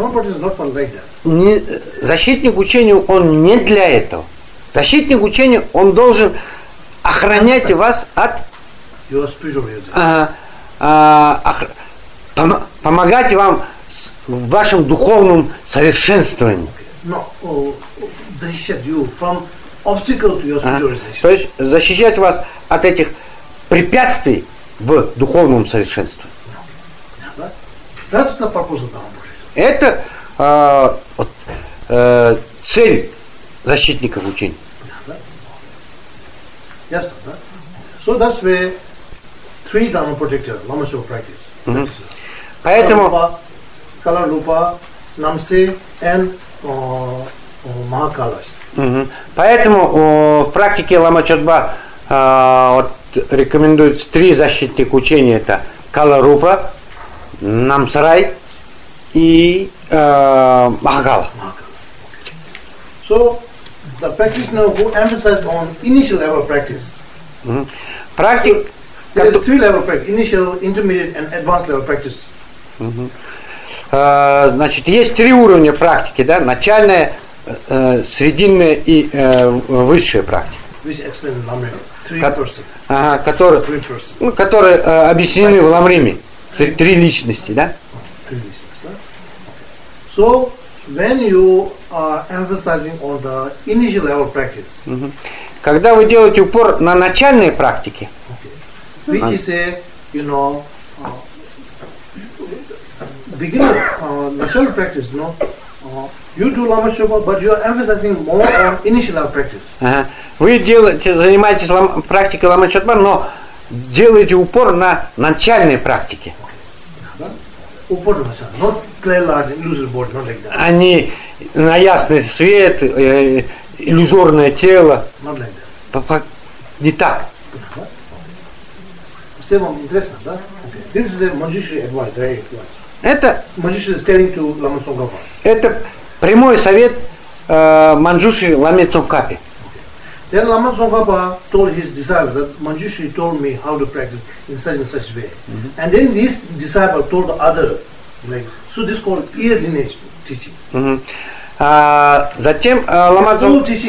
Speaker 2: защитник учения, он не для этого. Защитник учения, он должен охранять вас от... помогать вам в вашем духовном совершенствовании.
Speaker 1: Защищать you from obstacle to your spiritualization.
Speaker 2: То есть защищать вас от этих препятствий в духовном совершенстве.
Speaker 1: That's the purpose of Dharma project.
Speaker 2: Это цель защитников учения.
Speaker 1: Yes, so that's where three Dharma projectors, Lama Show practice.
Speaker 2: Поэтому
Speaker 1: Kala Rupa, Namse and Mahakalash.
Speaker 2: Поэтому в практике Лама Чодба рекомендуется три защитника учения: это Кала Рупа, Намсарай и Махакала.
Speaker 1: So the practitioner who emphasizes on initial level practice.
Speaker 2: Практик.
Speaker 1: There is three level practice: initial, intermediate, and advanced level practice.
Speaker 2: Значит, есть три уровня практики, да? Начальная, срединная и высшая практика. Которые объяснены в Ламриме. Три личности, да?
Speaker 1: So when you are emphasizing on the initial level practice,
Speaker 2: когда вы делаете упор на начальные практики,
Speaker 1: which is a, beginner, natural practice, you do Lama Shobha, but you are emphasizing more on initial level practice.
Speaker 2: Вы занимаетесь практикой Лама Чодба, но делаете упор на начальные практики.
Speaker 1: Упор на начальные, not clear light, illusory body, not like that.
Speaker 2: Они на ясный свет, иллюзорное тело.
Speaker 1: Not like that.
Speaker 2: Не так.
Speaker 1: Все вам интересно, да? This is a Manjushri advice, direct advice.
Speaker 2: Это прямой совет Манджушри Ламе Цонгкапе.
Speaker 1: Then Lama Tsongkhapa told his disciples that Manjushri told me how to practice in such and such way. And then this disciple told the other, like, so this is called ear lineage teaching.
Speaker 2: Затем Лама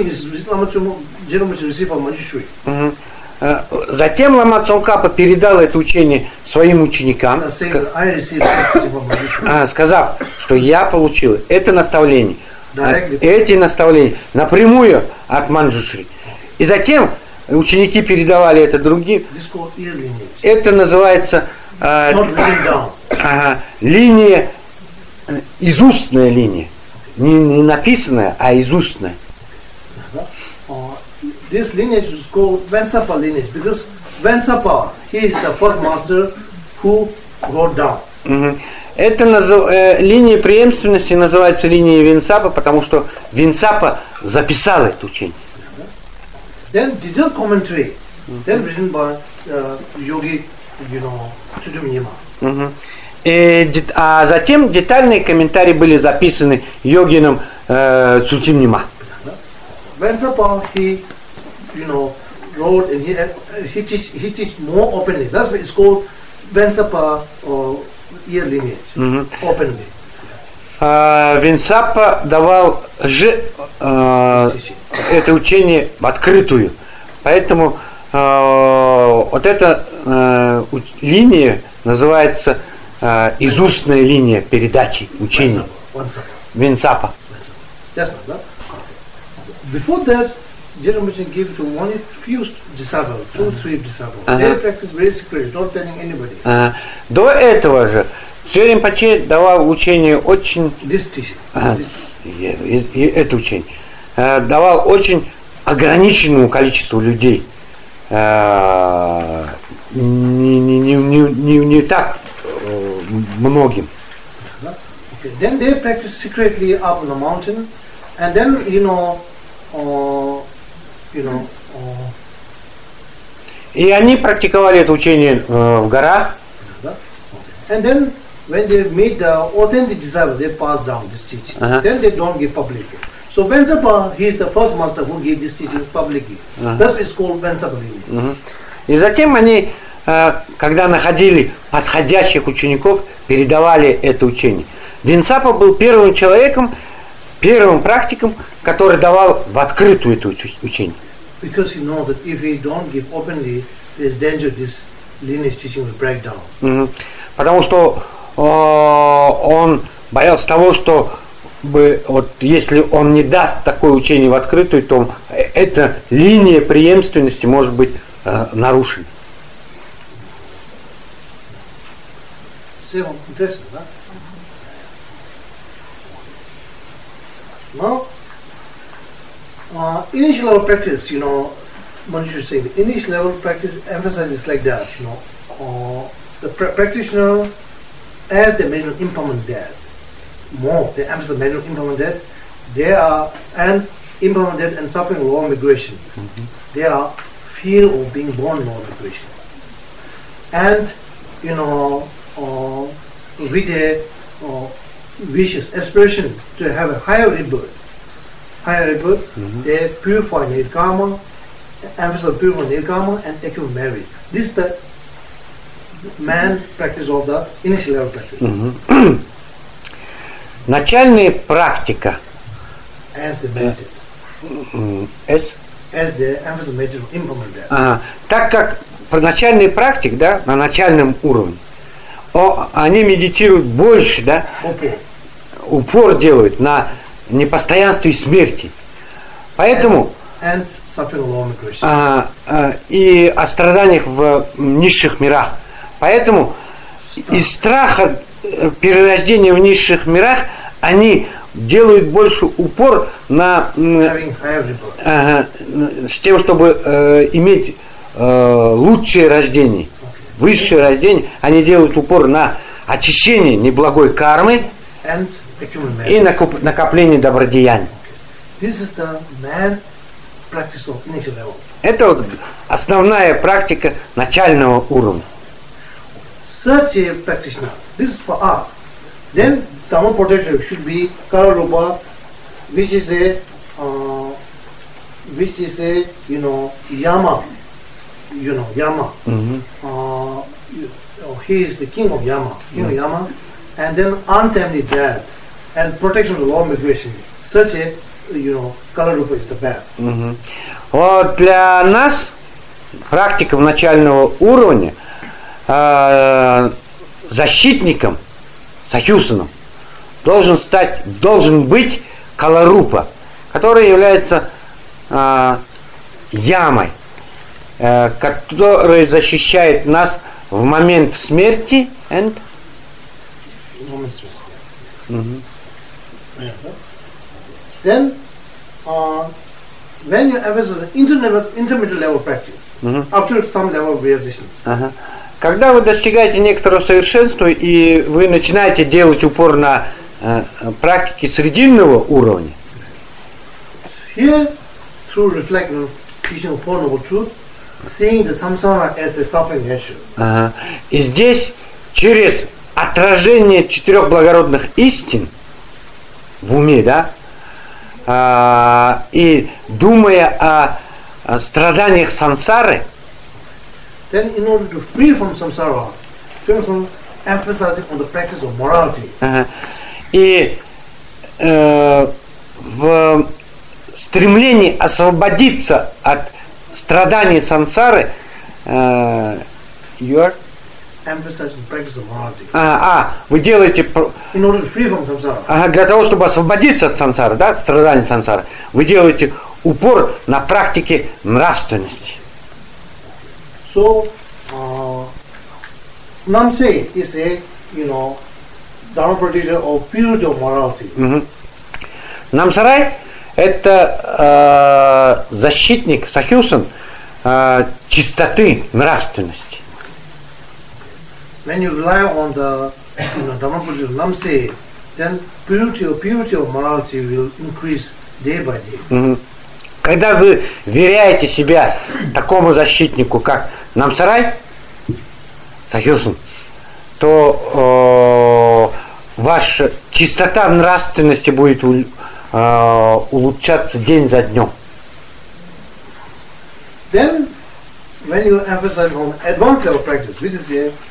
Speaker 2: Цонгкапа передал это учение своим ученикам, сказав, что я получил это наставление, эти наставления напрямую от Манджушри. И затем ученики передавали это другим. Это называется линия, изустная линия. Не написанная, а изустная.
Speaker 1: This lineage is called Vansapa lineage because Vansapa, he is the first master who wrote down.
Speaker 2: Это линия преемственности называется линией Винсапа, потому что Винсапа записал это учение.
Speaker 1: Then detailed commentary, then written by Yogi, Chudumnyima.
Speaker 2: А затем детальные комментарии были записаны йогином Цутимнима.
Speaker 1: Vansapa, he wrote and he teach more openly. That's why it's called Vansapa ear lineage, openly.
Speaker 2: Винсапа давал это учение в открытую. Поэтому вот эта линия называется изустная линия передачи учения. Винсапа.
Speaker 1: Before that, Jeremiah gave to one few disciples, 2-3 disciples. They practice very secretly, not telling anybody.
Speaker 2: До этого же Джеримпаче давал учение очень... это учение. Давал очень ограниченному количеству людей. Не так многим.
Speaker 1: Then they practice secretly up on the mountain, and then
Speaker 2: и они практиковали это учение в горах.
Speaker 1: And then when they meet the authentic disciples, they pass down this teaching. Then they don't give public. So Vensapa, he is the first master who gave this teaching publicly. Thus it's called Vensapa lineage.
Speaker 2: И затем они, когда находили подходящих учеников, передавали это учение. Венсапа был первым человеком, первым практиком, который давал в открытую это учение.
Speaker 1: Because he knows that if he don't give openly, there is danger this lineage teaching will break down.
Speaker 2: Потому что он боялся того, что вот, если он не даст такое учение в открытую, то эта линия преемственности может быть нарушена.
Speaker 1: Interesting, huh? Now, initial level practice, you know, Manish is saying, the initial level practice emphasizes like that, you know, the practitioner, as they made an impermanent death, more they emphasize manual impermanent death, they are, and impermanent death and suffering law of migration, they are fear of being born law of migration. And, you know, with a vicious aspiration to have a higher rebirth, they purify native karma, emphasize purify native karma and accumulate merit. This is the man practice of the initial level practice.
Speaker 2: Начальная практика.
Speaker 1: As the method. As the emphasis method of implement that.
Speaker 2: Так как начальный практик, да, на начальном уровне, они медитируют больше, да, упор делают на непостоянстве и смерти. Поэтому и о страданиях в низших мирах. Поэтому из страха перерождения в низших мирах они делают больше упор на с тем, чтобы иметь лучшее рождение, высшее рождение. Они делают упор на очищение неблагой кармы и накопление добродеяний. Это вот основная практика начального уровня.
Speaker 1: Such a practitioner, this is for art. Then Dhamma protector should be Kala Rupa, which is a you know Yama, Yama. He is the king of Yama, of Yama, and then untimely death and protection of the law of migration. Such a Kala Rupa is the best.
Speaker 2: Вот для нас практиков начального уровня защитником, сахюсаном, должен быть Каларупа, который является ямой, который защищает нас в момент смерти and
Speaker 1: then when you emphasize intermediate level practice, after some level of realization.
Speaker 2: Когда вы достигаете некоторого совершенства и вы начинаете делать упор на практике срединного уровня,
Speaker 1: here, through reflection, teaching of Four Noble Truth, seeing the samsara as a suffering nature.
Speaker 2: И здесь через отражение четырех благородных истин в уме, да, и думая о страданиях сансары,
Speaker 1: then in order to free from samsara, emphasizing on the practice of morality.
Speaker 2: И в стремлении освободиться от страданий сансары,
Speaker 1: emphasizing practice of morality.
Speaker 2: Вы делаете
Speaker 1: in order to free from samsara.
Speaker 2: Для того, чтобы освободиться от сансары, да, страданий сансары, вы делаете упор на практике нравственности.
Speaker 1: So, Namse is a, Dharma practitioner of purity of morality.
Speaker 2: Намсарай – это защитник, сахюсан, чистоты нравственности.
Speaker 1: When you rely on the Dharma practitioner Namse, then purity of morality will increase day by day.
Speaker 2: Когда вы веряете себя такому защитнику, как Намсарай, сахюсан, то ваша чистота нравственности будет улучшаться день за днем.
Speaker 1: Then, when you emphasize on advanced level practice, which is a,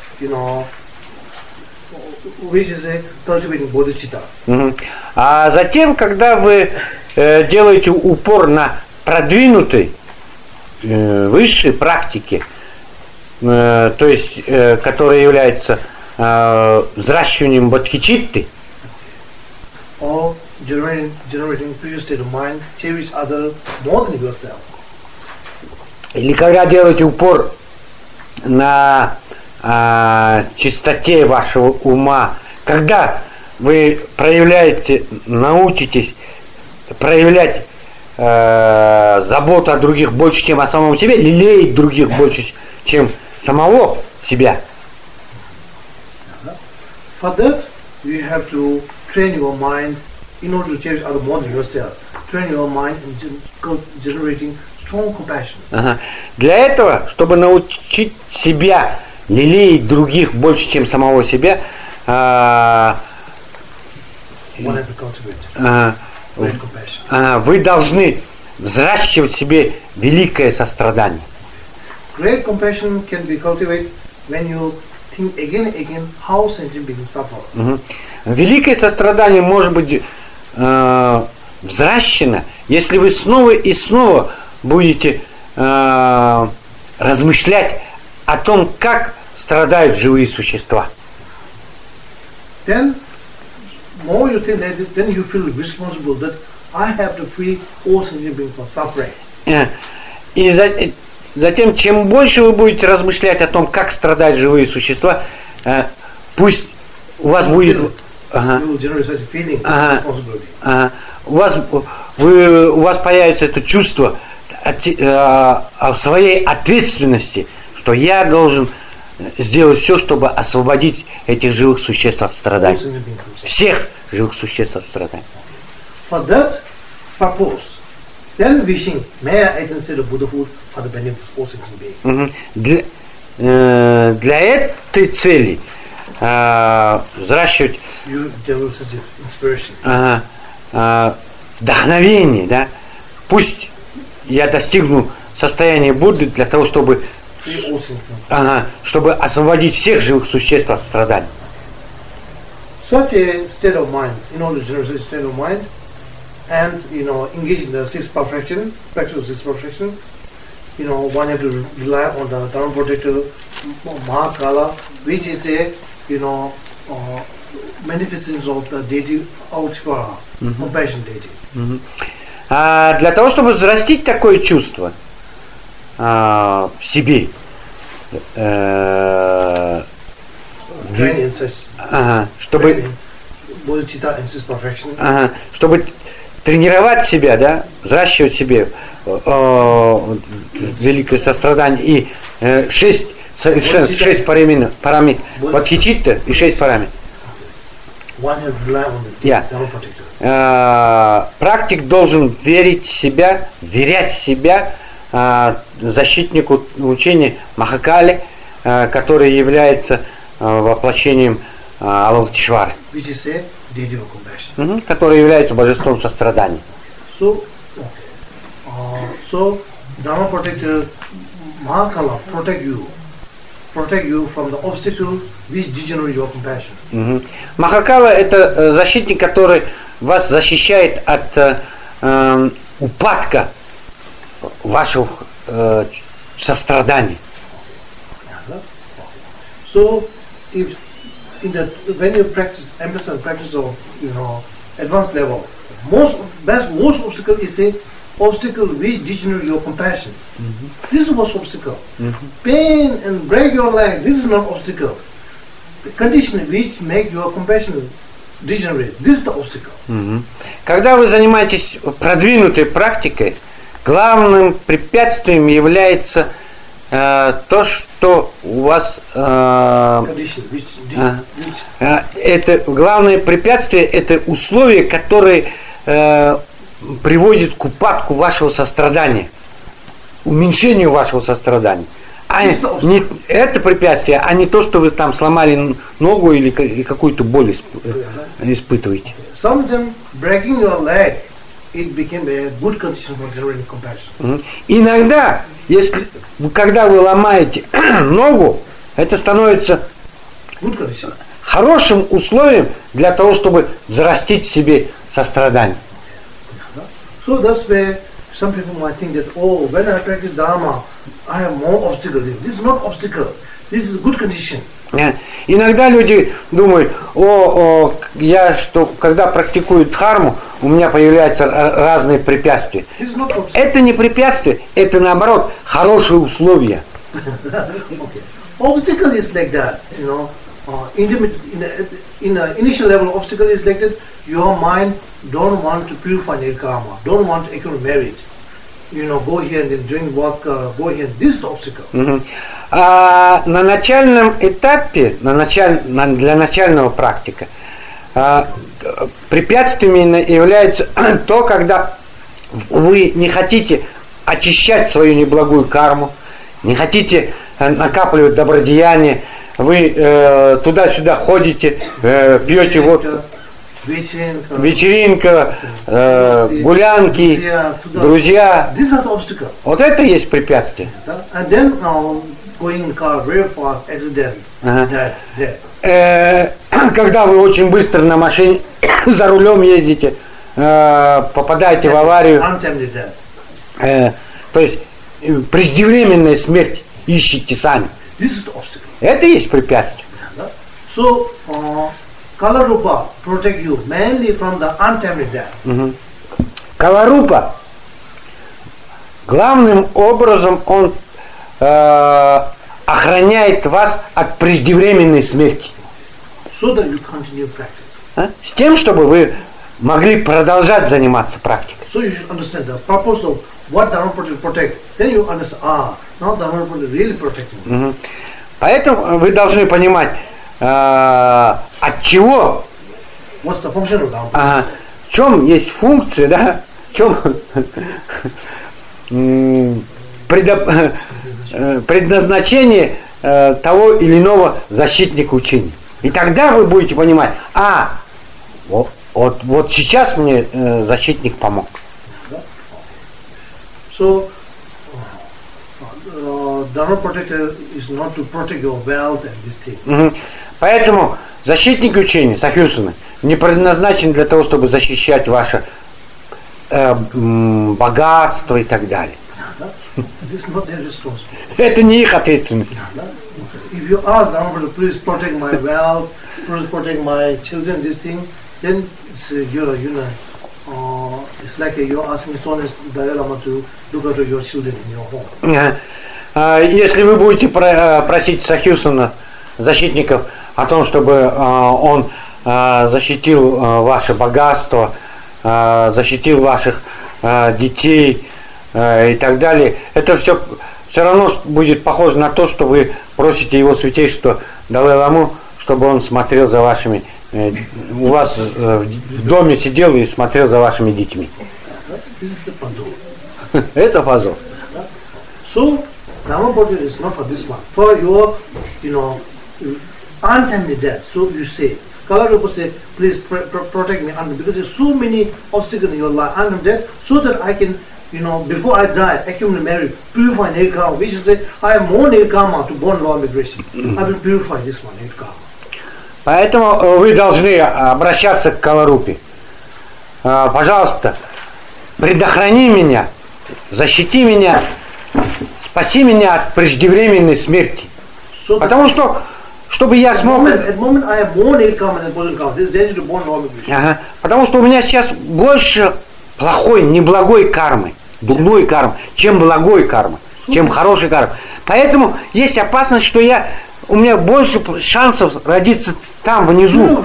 Speaker 1: which is a cultivating bodhicitta.
Speaker 2: А затем, когда вы делаете упор на продвинутые высшие практики, то есть, которые являются взращиванием бодхичитты,
Speaker 1: or generating previous state of mind, cherish other more than yourself.
Speaker 2: или когда делаете упор на чистоте вашего ума, когда вы научитесь проявлять заботу о других больше, чем о самом себе, лелеять других больше, чем самого себя.
Speaker 1: For that, you have to train your mind in order to cherish other more than yourself. Train your mind in generating strong compassion.
Speaker 2: Для этого, чтобы научить себя лелеять других больше, чем самого себя, вы должны взращивать в себе великое сострадание.
Speaker 1: Great compassion can be cultivated when you think again and again how sentient beings suffer.
Speaker 2: Великое сострадание может быть взращено, если вы снова и снова будете размышлять о том, как страдают живые существа.
Speaker 1: Then, more you think that, then you feel responsible that I have to free all sentient beings from suffering.
Speaker 2: И затем, чем больше вы будете размышлять о том, как страдают живые существа, пусть у вас будет... У вас появится это чувство о своей ответственности, что я должен сделать все, чтобы освободить этих живых существ от страданий. Всех живых существ от страданий.
Speaker 1: For that purpose, then wishing, may I attain state of Buddhahood for the benefit of all sentient beings.
Speaker 2: Для этой цели взращивать вдохновение, да? Пусть я достигну состояния Будды для того, чтобы освободить всех живых существ от страданий.
Speaker 1: Such a state of mind, in order to generate such a state of mind, and engage in the sixth perfection, practice of sixth perfection, one have to rely on the Dharma protector Mahakala, which is a manifestation of the deity Autipara, compassion deity.
Speaker 2: А для того, чтобы взрастить такое чувство в себе, чтобы тренировать себя, да, взращивать себе великое сострадание и 6 парамид бодхичитта и 6 парамид. Практик должен доверять себя защитнику учения Махакали, который является воплощением Авалокитешвары, который является божеством сострадания.
Speaker 1: So Dharma protector Mahakala protect you from the obstacle which degenerate your compassion.
Speaker 2: Махакала — это защитник, который вас защищает от упадка вашего сострадания.
Speaker 1: So, when you emphasize practice of advanced level, most obstacle is a obstacle which degenerate your compassion. This is most obstacle. Pain and break your leg, this is not obstacle. The condition which make your compassion degenerate, this is the obstacle.
Speaker 2: Когда вы занимаетесь продвинутой практикой, главным препятствием является то, что у вас это главное препятствие, это условия, которые приводят к упадку вашего сострадания, уменьшению вашего сострадания. Не это препятствие, а не то, что вы там сломали ногу или какую-то боль испытываете.
Speaker 1: Sometimes breaking your leg it became a good condition for generating compassion.
Speaker 2: Иногда, когда вы ломаете ногу, это становится хорошим условием для того, чтобы взрастить в себе сострадание.
Speaker 1: So that's where some people might think that, oh, when I practice Dharma, I have more obstacles. This is not obstacle. This is a good condition.
Speaker 2: Иногда люди думают, когда практикую дхарму, у меня появляются разные препятствия. Это не препятствие, это наоборот хорошие условия.
Speaker 1: Okay. Obstacle is like that, you know. In the initial level, obstacle is like that. Your mind don't want to purify their karma, don't want to accumulate merit. You know, go here and then doing work, go here. This is the obstacle.
Speaker 2: А на начальном этапе, для начального практика, препятствиями является то, когда вы не хотите очищать свою неблагую карму, не хотите накапливать добродеяния, вы туда-сюда ходите, пьете водку. Вечеринка, гулянки, друзья. Вот это и есть препятствие. Когда вы очень быстро на машине за рулем ездите, попадаете в аварию, то есть преждевременная смерть ищете сами. Это и есть препятствие.
Speaker 1: Kalarupa protect you mainly from the untimely death.
Speaker 2: Каларупа, главным образом, он охраняет вас от преждевременной смерти.
Speaker 1: So that you continue practice.
Speaker 2: С тем, чтобы вы могли продолжать заниматься практикой.
Speaker 1: So you should understand the purpose of what Dharma protect. Then you understand, now Dharma really protecting.
Speaker 2: Поэтому вы должны понимать, от чего, в чем есть функция, да, в чем предназначение того или иного защитника учения. И тогда вы будете понимать, вот сейчас мне защитник помог.
Speaker 1: So, Dharma protector is not to protect your wealth and this thing.
Speaker 2: Поэтому защитник учения, сахьюсаны, не предназначен для того, чтобы защищать ваше богатство и так далее. Это не их ответственность.
Speaker 1: If you ask Dharma to please protect my wealth, please protect my children, this thing, then it's it's like you're asking someone Dalai Lama to look after your children in your home.
Speaker 2: Если вы будете просить сахьюсана, защитников, о том, чтобы он защитил ваше богатство, защитил ваших детей и так далее, это все равно будет похоже на то, что вы просите его святейшество Далай-ламу, чтобы он смотрел за вашими, у вас в доме сидел и смотрел за вашими детьми. Это позор.
Speaker 1: So, Dharma protector is not for this one. For your, untimely death. So you say, Kalarupa say, please protect me, because there's so many obstacles in your life, untimely death, so that I can, before I die, accumulate merit, purify negative karma. Which is that I have more negative karma to born law migration. I will purify this one, negative karma.
Speaker 2: Поэтому вы должны обращаться к Каларупе. Пожалуйста, предохрани меня, защити меня, спаси меня от преждевременной смерти. Потому что, чтобы я смог... Потому что у меня сейчас больше плохой, неблагой кармы, дурной кармы, чем благой кармы, чем хорошей кармы. Поэтому есть опасность, что у меня больше шансов родиться там, внизу.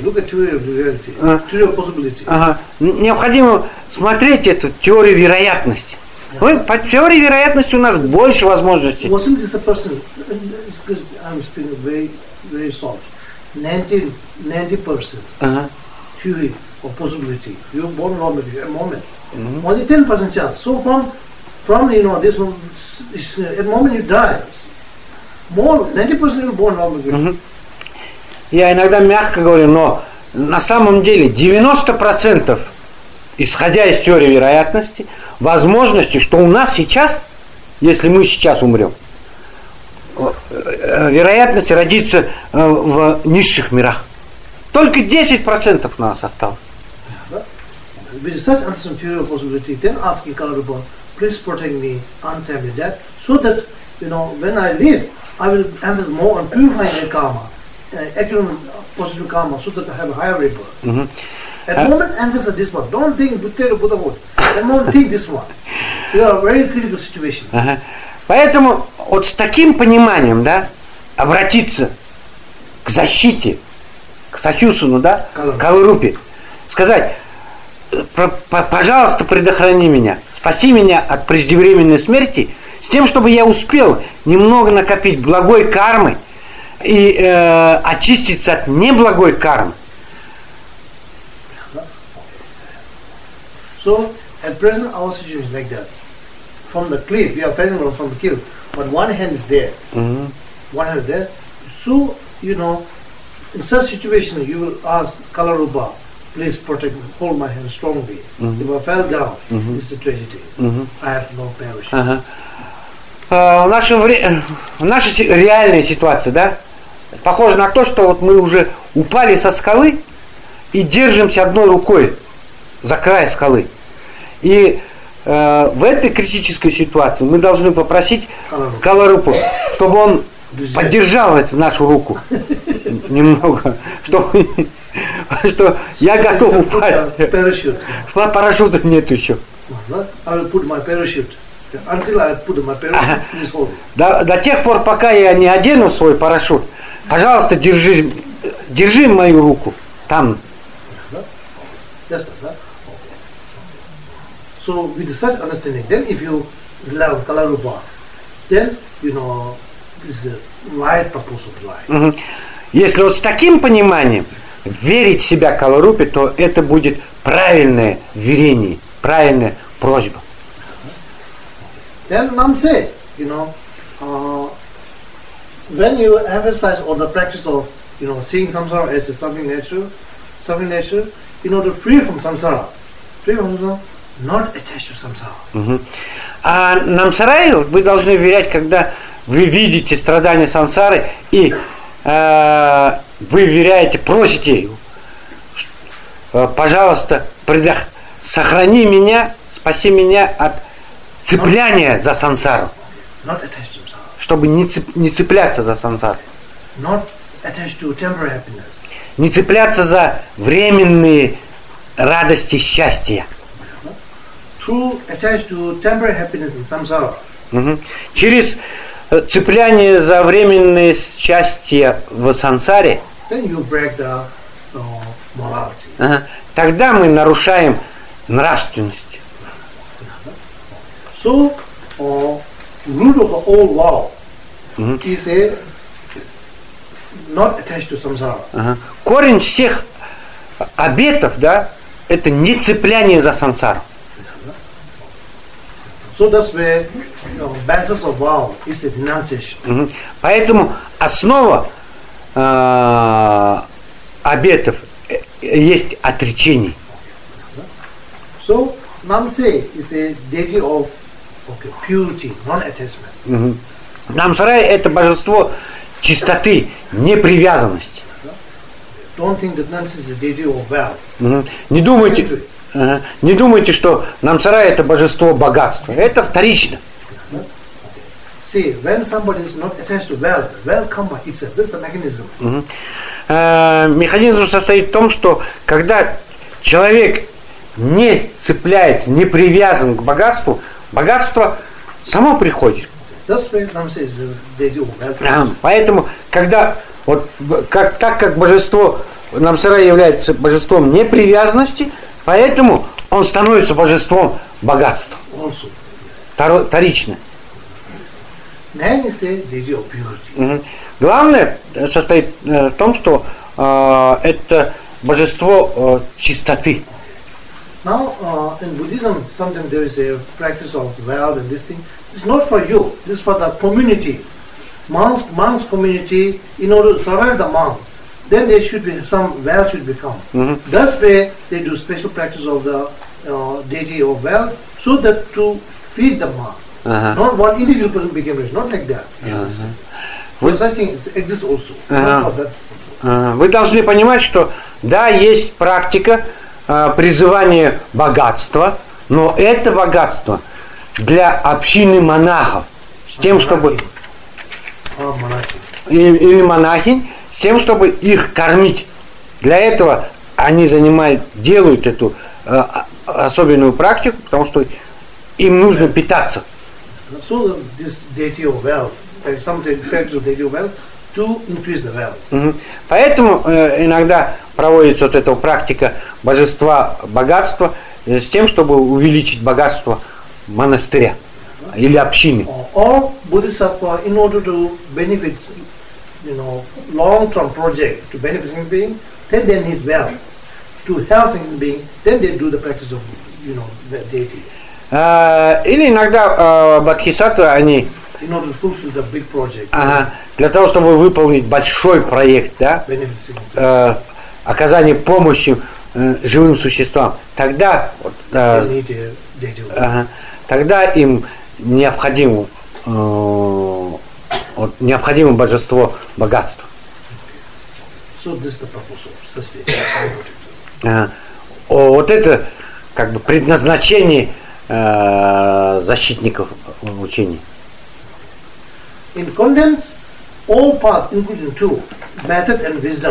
Speaker 2: Необходимо смотреть эту теорию вероятности. По теории вероятности у нас больше возможностей.
Speaker 1: 90% theory or possibility. You are born wrong at a moment. Only 10% chance. So from this one, at the moment you die, more 90% you are born wrong.
Speaker 2: Я иногда мягко говорю, но на самом деле 90% исходя из теории вероятности, возможности, что у нас сейчас, если мы сейчас умрем, вероятность родиться в низших мирах. Только 10% нас осталось.
Speaker 1: With such material possibility, then asking Kalarupa, please protect me, untimely me death, so that, when I live, I will emphasize more on purifying the karma, accumulating positive karma, so that I have a higher rebirth. Mm-hmm. At the moment, emphasize this one. Don't think Buddhahood. At the moment, think this one. You are a very critical situation.
Speaker 2: Поэтому вот с таким пониманием, да, обратиться к защите, к Сахюсуну, да, к Каларупе, сказать: пожалуйста, предохрани меня, спаси меня от преждевременной смерти, с тем, чтобы я успел немного накопить благой кармы и очиститься от неблагой кармы.
Speaker 1: So, at present our situation is like that. From the cliff, we are falling from the cliff, but one hand is there. Mm-hmm. One hand is there. So, in such situation, you will ask Kalarupa, please protect me, hold my hand strongly. Mm-hmm. If I fell down, it's a tragedy. Mm-hmm. I have no parachute.
Speaker 2: Наша реальная ситуация, да, похожа на то, что вот мы уже упали со скалы и держимся одной рукой за край скалы. И в этой критической ситуации мы должны попросить Каларупу, чтобы он поддержал эту нашу руку немного, что я готов упасть. Парашюта нет еще. До тех пор, пока я не одену свой парашют, пожалуйста, держи мою руку там.
Speaker 1: So with such understanding, then if you love Kalarupa, then this is the right purpose of life.
Speaker 2: Если вот с таким пониманием верить в себя Каларупе, то это будет правильное верение, правильная просьба.
Speaker 1: Then Namse, when you emphasize on the practice of seeing samsara as something natural, in order to free from samsara, not attached to samsara.
Speaker 2: А намсарай вы должны верять, когда вы видите страдания сансары и вы веряете, просите, пожалуйста, сохрани меня, спаси меня от цепляния за сансару, чтобы не цепляться за сансару, не цепляться за временные радости, счастья. Через цепляние за временные счастья в сансаре, тогда мы нарушаем нравственность.
Speaker 1: So, root of the whole law is not attached to samsara.
Speaker 2: Корень всех обетов, да, это не цепляние за сансару.
Speaker 1: So that's where basis of vow is a denunciation.
Speaker 2: Поэтому основа обетов есть отречение.
Speaker 1: So Namse is a deity of purity, non-attachment.
Speaker 2: Намсарай это божество чистоты, непривязанности.
Speaker 1: Don't think that Namse is a deity of wealth.
Speaker 2: Не думайте, что Намсарай это божество богатства. Это вторично.
Speaker 1: See, when somebody is not attached to wealth, wealth comes by itself. This is the mechanism.
Speaker 2: Механизм состоит в том, что когда человек не цепляется, не привязан к богатству, богатство само приходит. Поэтому, когда так как божество Намсарай является божеством непривязанности, поэтому он становится божеством богатства. Вторично. Главное состоит в том, что это божество чистоты.
Speaker 1: Now, in Buddhism, sometimes there is a practice of wealth and this thing. It's not for you. This is for the community. Monks community, in order to survive the monk, then there should be some wealth should become. That's where they do special practice of the deity or well, so that to feed the mass. Not one individual person became rich, not like that. So such thing exists also.
Speaker 2: Вы должны понимать, что да, есть практика призывания богатства, но это богатство для общины монахов, с тем, чтобы или монахинь, с тем, чтобы их кормить. Для этого они делают эту особенную практику, потому что им нужно питаться.
Speaker 1: So this deity of wealth, some practice of deity of wealth, to increase the wealth.
Speaker 2: Поэтому иногда проводится вот эта практика божества богатства с тем, чтобы увеличить богатство монастыря или общины.
Speaker 1: Or Bodhisattva, in order to benefit, long-term project to benefit human being, then they need wealth. To help human being, then they do the practice of, the deity.
Speaker 2: Или иногда бодхисаттвы, они
Speaker 1: in order to fulfill the big project.
Speaker 2: Для того, чтобы выполнить большой проект, да, оказание помощи живым существам, тогда тогда им необходимо божество богатства.
Speaker 1: So this is the purpose of sustainability.
Speaker 2: Вот это как бы предназначение защитников учения.
Speaker 1: In condense, all paths, including two, method and wisdom.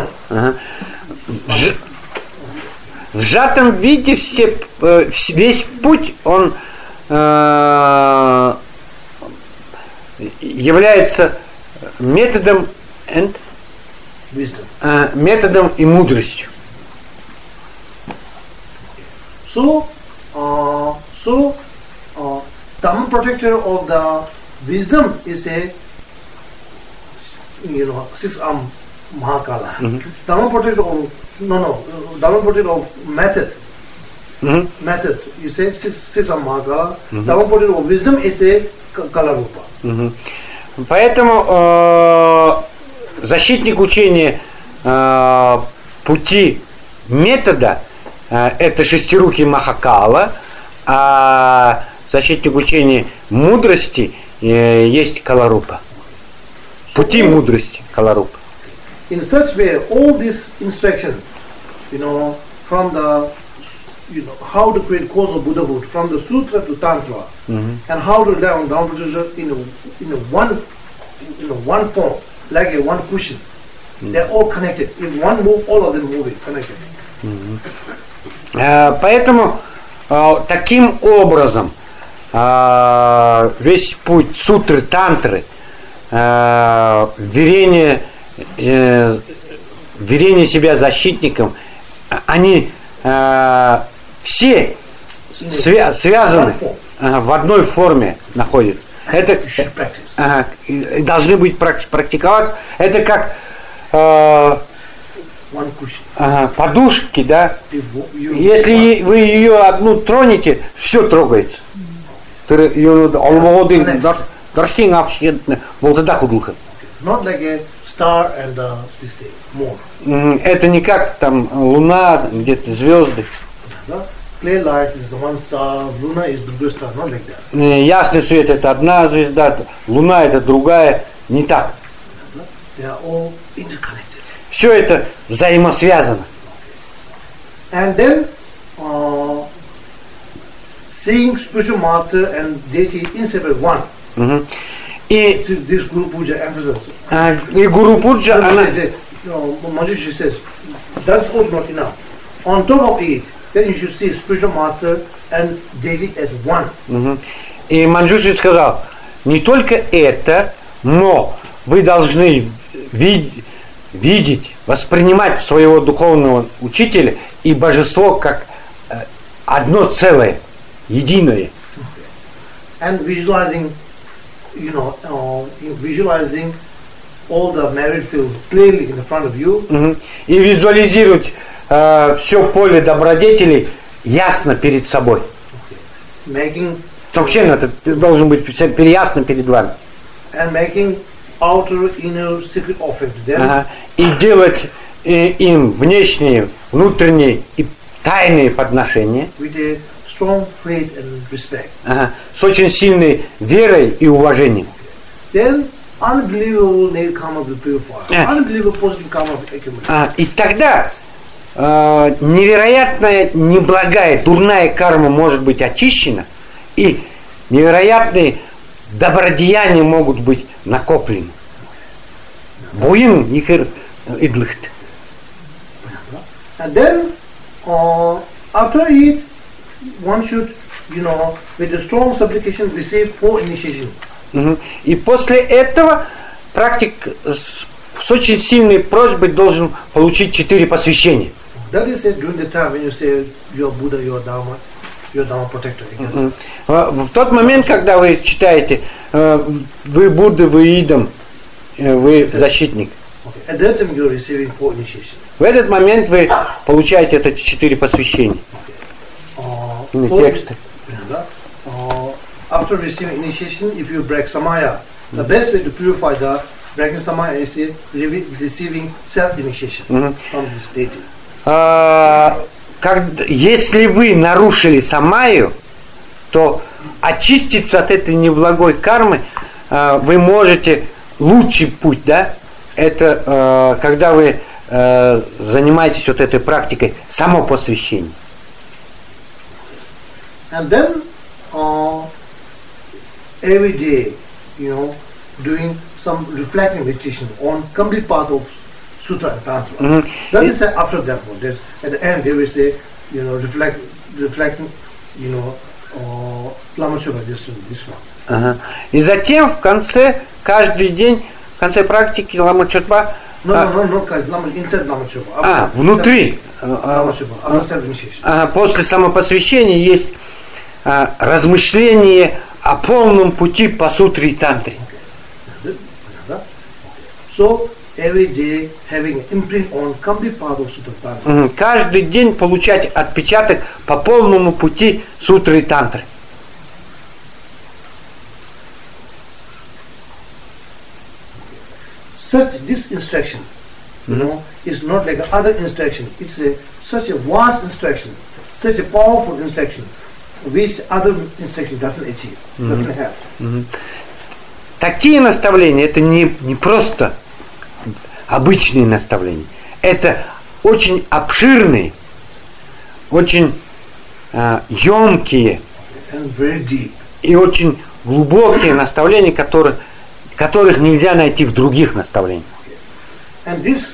Speaker 2: В сжатом виде весь путь, он является методом методом и мудростью.
Speaker 1: So, Dhamma protector of the wisdom is a, six-arm Mahakala. Dhamma protector of Dhamma protector of method. Method, you say six-arm Mahakala. Dhamma protector of wisdom is a Kalarupa.
Speaker 2: Поэтому защитник учения пути метода это шестирукий Махакала, а защитник учения мудрости есть Каларупа. Пути мудрости Каларупа.
Speaker 1: In such way, all these instructions, from the, how to create cause of Buddhahood, from the Sutra to Tantra, and how to learn down in one form, like a one cushion. They're all connected. In one move, all of them moving, connected.
Speaker 2: Поэтому таким образом весь путь сутры, тантры, верение себя защитником, они все связаны в одной форме находятся. Это должны быть практиковаться. Это как подушки, да? Если вы ее одну тронете, все трогается. Это не как там луна, где-то звезды. Ясный свет это одна звезда, луна это другая, не так. Все это взаимосвязано.
Speaker 1: And then seeing spiritual master and deity inseparable one.
Speaker 2: И
Speaker 1: this Guru Puja emphasizes.
Speaker 2: И Гуру Пуджа, она...
Speaker 1: Manjushri says, that's also not enough. On top of it, then you should see spiritual master and deity as one.
Speaker 2: И Манджушри сказал, не только это, но вы должны видеть, воспринимать своего духовного учителя и божество как одно целое, единое.
Speaker 1: And visualizing, visualizing all the married field clearly in the front of you.
Speaker 2: И визуализировать все поле добродетелей ясно перед собой.
Speaker 1: Making
Speaker 2: Совершенно это должен быть ясно перед вами.
Speaker 1: And making outer, inner, secret offering to them.
Speaker 2: И делать им внешние, внутренние и тайные подношения.
Speaker 1: With a strong faith and respect.
Speaker 2: Ага. С очень сильной верой и уважением.
Speaker 1: Then unbelievable karma will purify. Unbelievable positive karma will accumulate.
Speaker 2: И тогда невероятная, неблагая, дурная карма может быть очищена, и невероятные добродеяния могут быть накоплены. Буин нихер идлихт.
Speaker 1: And then, after it, one should, with a strong supplication, receive 4 initiation.
Speaker 2: И после этого практик с очень сильной просьбой должен получить 4 посвящения.
Speaker 1: That is said during the time when you say you are Buddha, you are Dharma protector.
Speaker 2: В тот момент, когда вы читаете, вы Будда, вы Идам, вы защитник.
Speaker 1: At that time you are receiving 4 initiation.
Speaker 2: В этот момент вы получаете это 4 посвящения. Тексты.
Speaker 1: After receiving initiation, if you break samaya, the best way to purify the breaking samaya is receiving self-initiation from this deity.
Speaker 2: Если вы нарушили самаю, то очиститься от этой неблагой кармы вы можете, лучший путь, да, это когда вы занимаетесь вот этой практикой самопосвящения.
Speaker 1: And then every day, doing some reflecting meditation on complete path of Sutra and Tantra. That is after that one. At the end they will say, reflecting, Lama Chopa, this one.
Speaker 2: И затем в конце, каждый день, в конце практики Лама Чотпа.
Speaker 1: Inside Lama Chopa.
Speaker 2: Внутри.
Speaker 1: Lama Chopa, after self-initiation.
Speaker 2: После самопосвящения есть размышление о полном пути по сутре и тантре.
Speaker 1: So every day having imprint on complete path of Sutra Tantra.
Speaker 2: Каждый день получать отпечаток по полному пути сутры и тантры.
Speaker 1: Such this instruction, is not like other instruction. It's such a vast instruction, such a powerful instruction, which other instruction doesn't achieve, doesn't have.
Speaker 2: Такие наставления, это не просто обычные наставления. Это очень обширные, очень емкие и очень глубокие наставления, которых нельзя найти в других наставлениях.
Speaker 1: And this,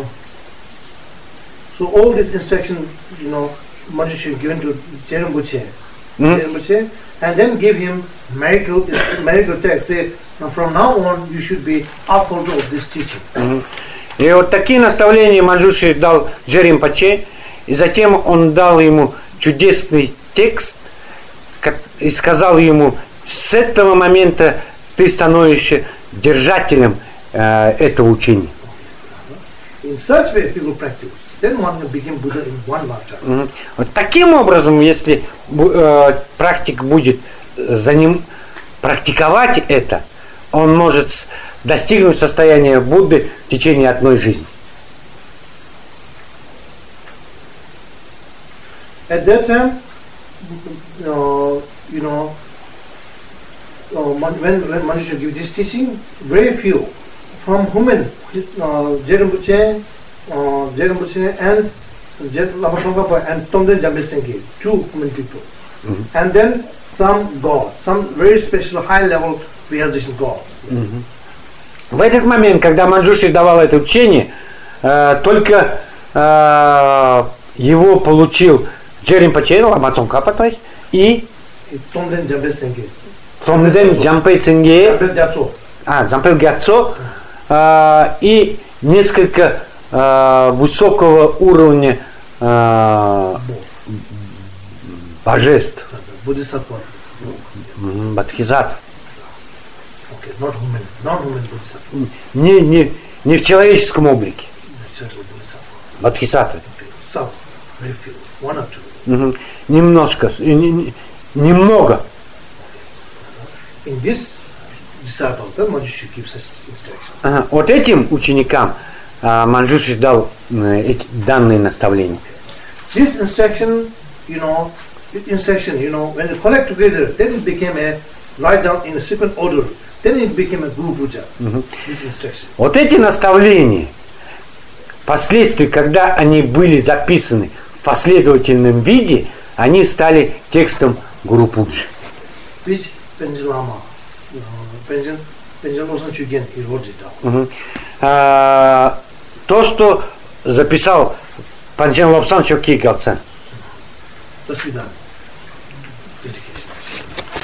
Speaker 1: so all this instruction, Maharishi given to Jerambuche, and then give him miracle text. Say, from now on you should be upholder of this teaching.
Speaker 2: И вот такие наставления Манджушри дал Джеримпаче, и затем он дал ему чудесный текст и сказал ему: с этого момента ты становишься держателем этого учения.
Speaker 1: In such way people practice. Then one will become Buddha in one lifetime.
Speaker 2: Вот таким образом, если практик будет за ним практиковать это, он может достигнуть состояния Будды в течение одной жизни.
Speaker 1: At that time, when Maharishi gives this teaching, very few from whom Jerambuche and Lama Tsongkhapa and Tongden Jambe Sengye, 2 human people, and then some God, some very special high-level realization God.
Speaker 2: В этот момент, когда Манджушри давал это учение, только его получил Джеримпаче, Лама Цонгхапа, то есть, и
Speaker 1: Tongden Jambe Sengye.
Speaker 2: Томден Джампе Сенгye, Джампе Гятсо, и несколько высокого уровня божеств. Бодхисаттв. Не в человеческом облике. Бодхисаттвы. Немножко, немного. Вот этим ученикам Манджушри дал данные наставления.
Speaker 1: This instruction, instruction, you know, when it collect together, then it became a write down in a sequence order. Then it became a Guru Puja. This instruction.
Speaker 2: Вот эти наставления, впоследствии, когда они были записаны в последовательном виде, они стали текстом Гуру Пуджи.
Speaker 1: Which Panchen Lama, Panchen Losang Chugyen, he wrote it down.
Speaker 2: То, что записал Панчен Лобсан Чокей Галцен.
Speaker 1: До свидания.